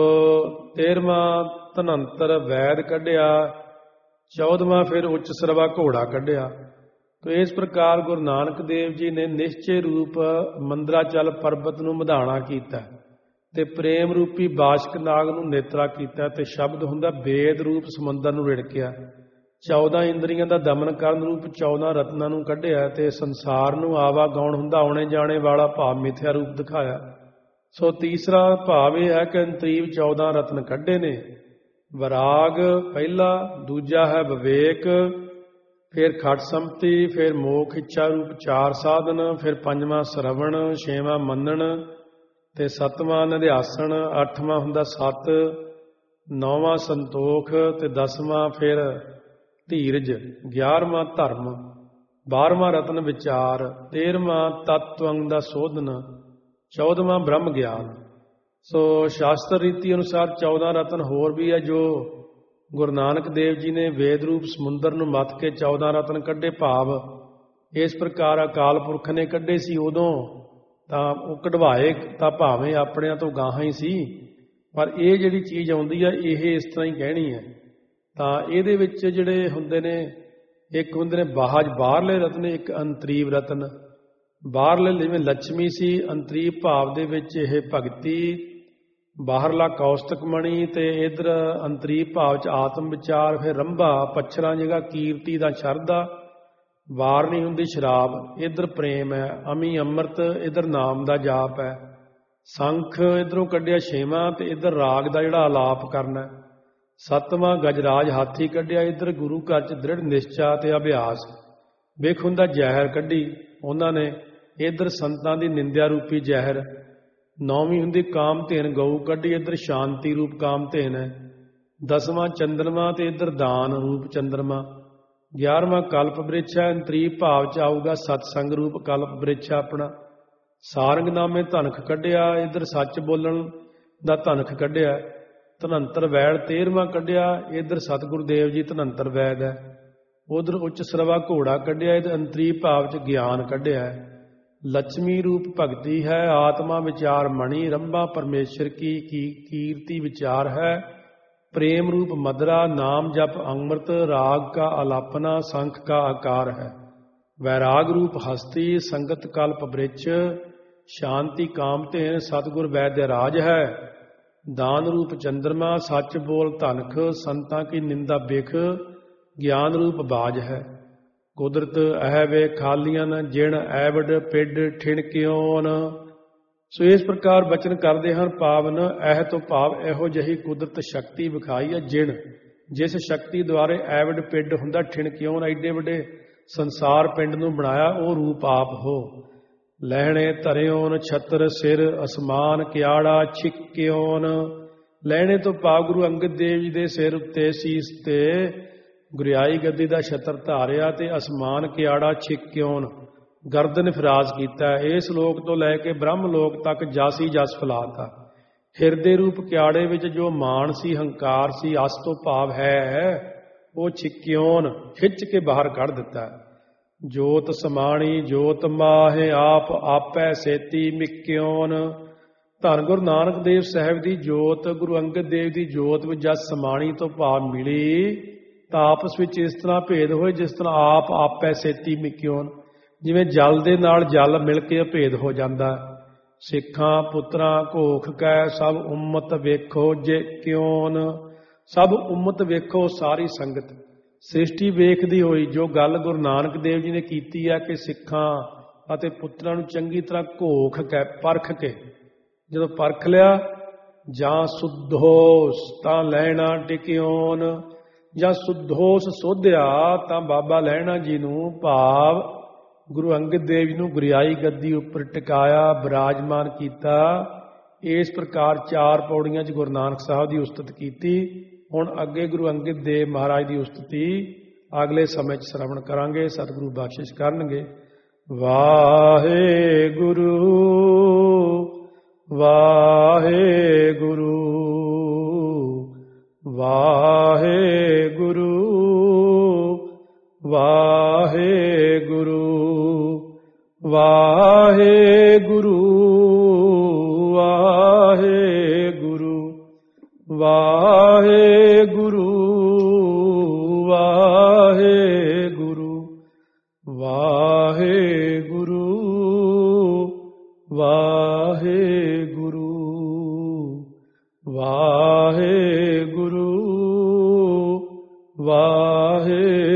ਤੇਰਵਾਂ ਧਨੰਤਰ ਵੈਦ ਕੱਢਿਆ, ਚੌਦਵਾਂ ਫਿਰ ਉੱਚ ਸਰਵਾ ਘੋੜਾ ਕੱਢਿਆ। ਤੋ ਇਸ ਪ੍ਰਕਾਰ ਗੁਰੂ ਨਾਨਕ ਦੇਵ ਜੀ ਨੇ ਨਿਸ਼ਚੇ ਰੂਪ ਮੰਦਰਾਚਲ ਪਰਬਤ ਨੂੰ ਮਧਾਣਾ ਕੀਤਾ ਤੇ ਪ੍ਰੇਮ ਰੂਪੀ ਬਾਸ਼ਕ ਨਾਗ ਨੂੰ ਨੇਤਰਾ ਕੀਤਾ, ਤੇ ਸ਼ਬਦ ਹੁੰਦਾ ਵੇਦ ਰੂਪ ਸਮੁੰਦਰ ਨੂੰ ਰਿੜਕਿਆ। ਚੌਦਾਂ ਇੰਦਰੀਆਂ ਦਾ ਦਮਨ ਕਰਨ ਰੂਪ ਚੌਦਾਂ ਰਤਨਾਂ ਨੂੰ ਕੱਢਿਆ, ਤੇ ਸੰਸਾਰ ਨੂੰ ਆਵਾਗਾਉਣ ਹੁੰਦਾ ਆਉਣੇ ਜਾਣੇ ਵਾਲਾ ਭਾਵ ਮਿਥਿਆ ਰੂਪ ਦਿਖਾਇਆ। ਸੋ ਤੀਸਰਾ ਭਾਵ ਇਹ ਹੈ ਕਿ ਅੰਤਰੀਵ ਚੌਦਾਂ ਰਤਨ ਕੱਢੇ ਨੇ। ਵਿਰਾਗ ਪਹਿਲਾ, ਦੂਜਾ ਹੈ ਵਿਵੇਕ, ਫਿਰ ਖਟ ਸੰਪਤੀ, ਫਿਰ ਮੋਖ ਇੱਛਾ ਰੂਪ ਚਾਰ ਸਾਧਨ, ਫਿਰ ਪੰਜਵਾਂ ਸਰਵਣ, ਛੇਵਾਂ ਮੰਨਣ, ਤੇ ਸੱਤਵਾਂ ਨਿਧਿਆਸਣ, ਅੱਠਵਾਂ ਹੁੰਦਾ ਸੱਤ, ਨੌਵਾਂ ਸੰਤੋਖ, ਤੇ ਦਸਵਾਂ ਫਿਰ ਧੀਰਜ, ਗਿਆਰਵਾਂ ਧਰਮ, ਬਾਰ੍ਹਵਾਂ ਰਤਨ ਵਿਚਾਰ, ਤੇਰਵਾਂ ਤਤਵੰਗ ਦਾ ਸੋਧਨ, ਚੌਦਵਾਂ ਬ੍ਰਹਮ ਗਿਆਨ। ਸੋ ਸ਼ਾਸਤਰ ਰੀਤੀ ਅਨੁਸਾਰ ਚੌਦਾਂ ਰਤਨ ਹੋਰ ਵੀ ਹੈ ਜੋ ਗੁਰੂ ਨਾਨਕ ਦੇਵ ਜੀ ਨੇ ਵੇਦ ਰੂਪ ਸਮੁੰਦਰ ਨੂੰ ਮੱਥ ਕੇ ਚੌਦਾਂ ਰਤਨ ਕੱਢੇ। ਭਾਵ ਇਸ ਪ੍ਰਕਾਰ ਅਕਾਲ ਪੁਰਖ ਨੇ ਕੱਢੇ ਸੀ ਉਦੋਂ, ਤਾਂ ਉਹ ਕਢਵਾਏ ਤਾਂ ਭਾਵੇਂ ਆਪਣਿਆਂ ਤੋਂ ਗਾਹਾਂ ਹੀ ਸੀ, ਪਰ ਇਹ ਜਿਹੜੀ ਚੀਜ਼ ਆਉਂਦੀ ਹੈ ਇਹ ਇਸ ਤਰ੍ਹਾਂ ਹੀ ਕਹਿਣੀ ਹੈ। ਤਾਂ ਇਹਦੇ ਵਿੱਚ ਜਿਹੜੇ ਹੁੰਦੇ ਨੇ, ਇੱਕ ਹੁੰਦੇ ਨੇ ਬਾਹਜ ਬਾਹਰਲੇ ਰਤਨ, ਇੱਕ ਅੰਤਰੀਵ ਰਤਨ। ਬਾਹਰਲੇ ਜਿਵੇਂ ਲక్ష్ਮੀ ਸੀ, ਅੰਤਰੀਵ ਭਾਵ ਦੇ ਵਿੱਚ ਇਹ ਭਗਤੀ, ਬਾਹਰਲਾ ਕੌਸਤਕ ਮਣੀ, ਤੇ ਇਧਰ ਅੰਤਰੀਵ ਭਾਵ ਚ ਆਤਮ ਵਿਚਾਰ, ਫਿਰ ਰੰਭਾ ਪੱਛਰਾਂ ਜਗ੍ਹਾ ਕੀਰਤੀ ਦਾ ਸ਼ਰਧਾ, ਵਾਰਨੀ ਹੁੰਦੀ ਸ਼ਰਾਬ, ਇਧਰ ਪ੍ਰੇਮ ਹੈ, ਅਮੀ ਅੰਮ੍ਰਿਤ ਇਧਰ ਨਾਮ ਦਾ ਜਾਪ ਹੈ, ਸੰਖ ਇਧਰੋਂ ਕੱਢਿਆ ਛੇਵਾਂ, ਤੇ ਇਧਰ ਰਾਗ ਦਾ ਜਿਹੜਾ ਆਲਾਪ ਕਰਨਾ, ਸੱਤਵਾਂ ਗਜਰਾਜ ਹਾਥੀ ਕੱਢਿਆ, ਇਧਰ ਗੁਰੂ ਘਰ ਚ ਦ੍ਰਿੜ ਨਿਸ਼ਚਾ ਤੇ ਅਭਿਆਸ। ਵੇਖ ਹੁੰਦਾ ਜ਼ਹਿਰ ਕੱਢੀ ਉਹਨਾਂ ਨੇ, ਇਧਰ ਸੰਤਾਂ ਦੀ ਨਿੰਦਿਆ ਰੂਪੀ ਜ਼ਹਿਰ। ਨੌਵੀਂ ਹੁੰਦੀ ਕਾਮ ਧੇਨ ਗਊ ਕੱਢੀ, ਇਧਰ ਸ਼ਾਂਤੀ ਰੂਪ ਕਾਮ ਧੇਨ ਹੈ। ਦਸਵਾਂ ਚੰਦਰਮਾ, ਤੇ ਇਧਰ ਦਾਨ ਰੂਪ ਚੰਦਰਮਾ। ਗਿਆਰਵਾਂ ਕਲਪ ਬ੍ਰਿਛ ਹੈ, ਅੰਤਰੀਵ ਭਾਵ ਚ ਆਊਗਾ ਸਤਸੰਗ ਰੂਪ ਕਲਪ ਬ੍ਰਿਛ ਆਪਣਾ। ਸਾਰੰਗ ਨਾਮੇ ਧਨਖ ਕੱਢਿਆ, ਇਧਰ ਸੱਚ ਬੋਲਣ ਦਾ ਧਨਖ ਕੱਢਿਆ। ਧਨੰਤਰ ਵੈਦ ਤੇਰਵਾਂ ਕੱਢਿਆ, ਇਧਰ ਸਤਿਗੁਰੂ ਦੇਵ ਜੀ ਧਨੰਤਰ ਵੈਦ ਹੈ। ਉਧਰ ਉੱਚ ਸਰਵਾ ਘੋੜਾ ਕੱਢਿਆ, ਇਧਰ ਅੰਤਰੀਵ ਭਾਵ ਚ ਗਿਆਨ ਕੱਢਿਆ। ਲక్ష్ਮੀ ਰੂਪ ਭਗਤੀ ਹੈ, ਆਤਮਾ ਵਿਚਾਰ ਮਣੀ, ਰੰਭਾ ਪਰਮੇਸ਼ਰ ਕੀ ਕੀਰਤੀ ਵਿਚਾਰ ਹੈ। प्रेम रूप मदरा, नाम जप अमृत, राग का अलापना, शंख का आकार है। वैराग रूप हस्ती, संगत कल्प वृक्ष, शांति कामधेन, सतगुर वैद्य राज है। दान रूप चंद्रमा, सच बोल धनख, संतां की निंदा बिख, ज्ञान रूप बाज है। कुदरत अह वे खालियन, जिण ऐवड पिड ठिणकियोन। सो इस प्रकार बचन करते हैं पावन। एह तो भाव एहो जही कुदरत शक्ति विखाई है, जिण जिस शक्ति द्वारे ऐवड पिंड हुंदा ठिणकियोन, एडे वड्डे संसार पिंड नूं बनाया, वो रूप आप हो। लहणे धरियोन छत्र सिर, असमान क्याड़ा छिक्योन। लहणे तो भाव गुरु अंगद देव जी दे सिर उत्ते सीस ते गुरियाई गद्दी दा छत्र धारिया, ते असमान क्याड़ा छिक्योन गर्दन फिराज कीता। इस लोक तो लैके ब्रह्म लोक तक जस ही जस फैलाता। हिरदे रूप क्याड़े विच जो मान सी, हंकार सी, अस तो भाव है, वो छिक्योन खिंच के बाहर कढ़ दिता। जोत समाणी जोत माहे, आप आपै सेती मिक्योन। धन गुरु नानक देव साहब की जोत, गुरु अंगद देव की जोत में जस समाणी तो भाव मिली, तो आपस में इस तरह भेद होए जिस तरह आप आपै सेती मिक्योन। ਜਿਵੇਂ ਜਲ ਦੇ ਨਾਲ ਜਲ ਮਿਲ ਕੇ ਅਭੇਦ ਹੋ ਜਾਂਦਾ। ਸਿੱਖਾਂ ਪੁੱਤਰਾਂ ਘੋਖ ਕੈ ਸਭ ਉਮਤ ਵੇਖੋ ਜੇ ਕਿਉਨ। ਸਭ ਉਮਤ ਵੇਖੋ, ਸਾਰੀ ਸੰਗਤ ਸ੍ਰਿਸ਼ਟੀ ਵੇਖਦੀ ਹੋਈ ਜੋ ਗੱਲ ਗੁਰੂ ਨਾਨਕ ਦੇਵ ਜੀ ਨੇ ਕੀਤੀ ਹੈ ਕਿ ਸਿੱਖਾਂ ਅਤੇ ਪੁੱਤਰਾਂ ਨੂੰ ਚੰਗੀ ਤਰ੍ਹਾਂ ਘੋਖ ਕੇ ਪਰਖ ਕੇ, ਜਦੋਂ ਪਰਖ ਲਿਆ, ਜਾਂ ਸੁਧੋਸ ਤਾਂ ਲੈਣਾ ਟਿਕਿਓਨ, ਜਾਂ ਸੁਧੋਸ ਸੋਧਿਆ ਤਾਂ ਬਾਬਾ ਲਹਿਣਾ ਜੀ ਨੂੰ ਭਾਵ ਗੁਰੂ ਅੰਗਦ ਦੇਵ ਜੀ ਨੂੰ ਗੁਰਿਆਈ ਗੱਦੀ ਉੱਪਰ ਟਿਕਾਇਆ, ਬਿਰਾਜਮਾਨ ਕੀਤਾ। ਇਸ ਪ੍ਰਕਾਰ ਚਾਰ ਪੌੜੀਆਂ 'ਚ ਗੁਰੂ ਨਾਨਕ ਸਾਹਿਬ ਦੀ ਉਸਤਤ ਕੀਤੀ। ਹੁਣ ਅੱਗੇ ਗੁਰੂ ਅੰਗਦ ਦੇਵ ਮਹਾਰਾਜ ਦੀ ਉਸਤਤੀ ਅਗਲੇ ਸਮੇਂ 'ਚ ਸ਼ਰਵਣ ਕਰਾਂਗੇ। ਸਤਿਗੁਰੂ ਬਖਸ਼ਿਸ਼ ਕਰਨਗੇ। ਵਾਹਿਗੁਰੂ ਵਾਹਿਗੁਰੂ ਵਾਹਿਗੁਰੂ ਵਾਹਿਗੁਰੂ ਵਾਹਿਗੁਰੂ ਵਾਹਿਗੁਰੂ ਵਾਹਿਗੁਰੂ ਵਾਹਿਗੁਰੂ ਵਾਹਿਗੁਰੂ ਵਾਹਿਗੁਰੂ ਵਾਹਿਗੁਰੂ ਵਾਹਿਗੁਰੂ।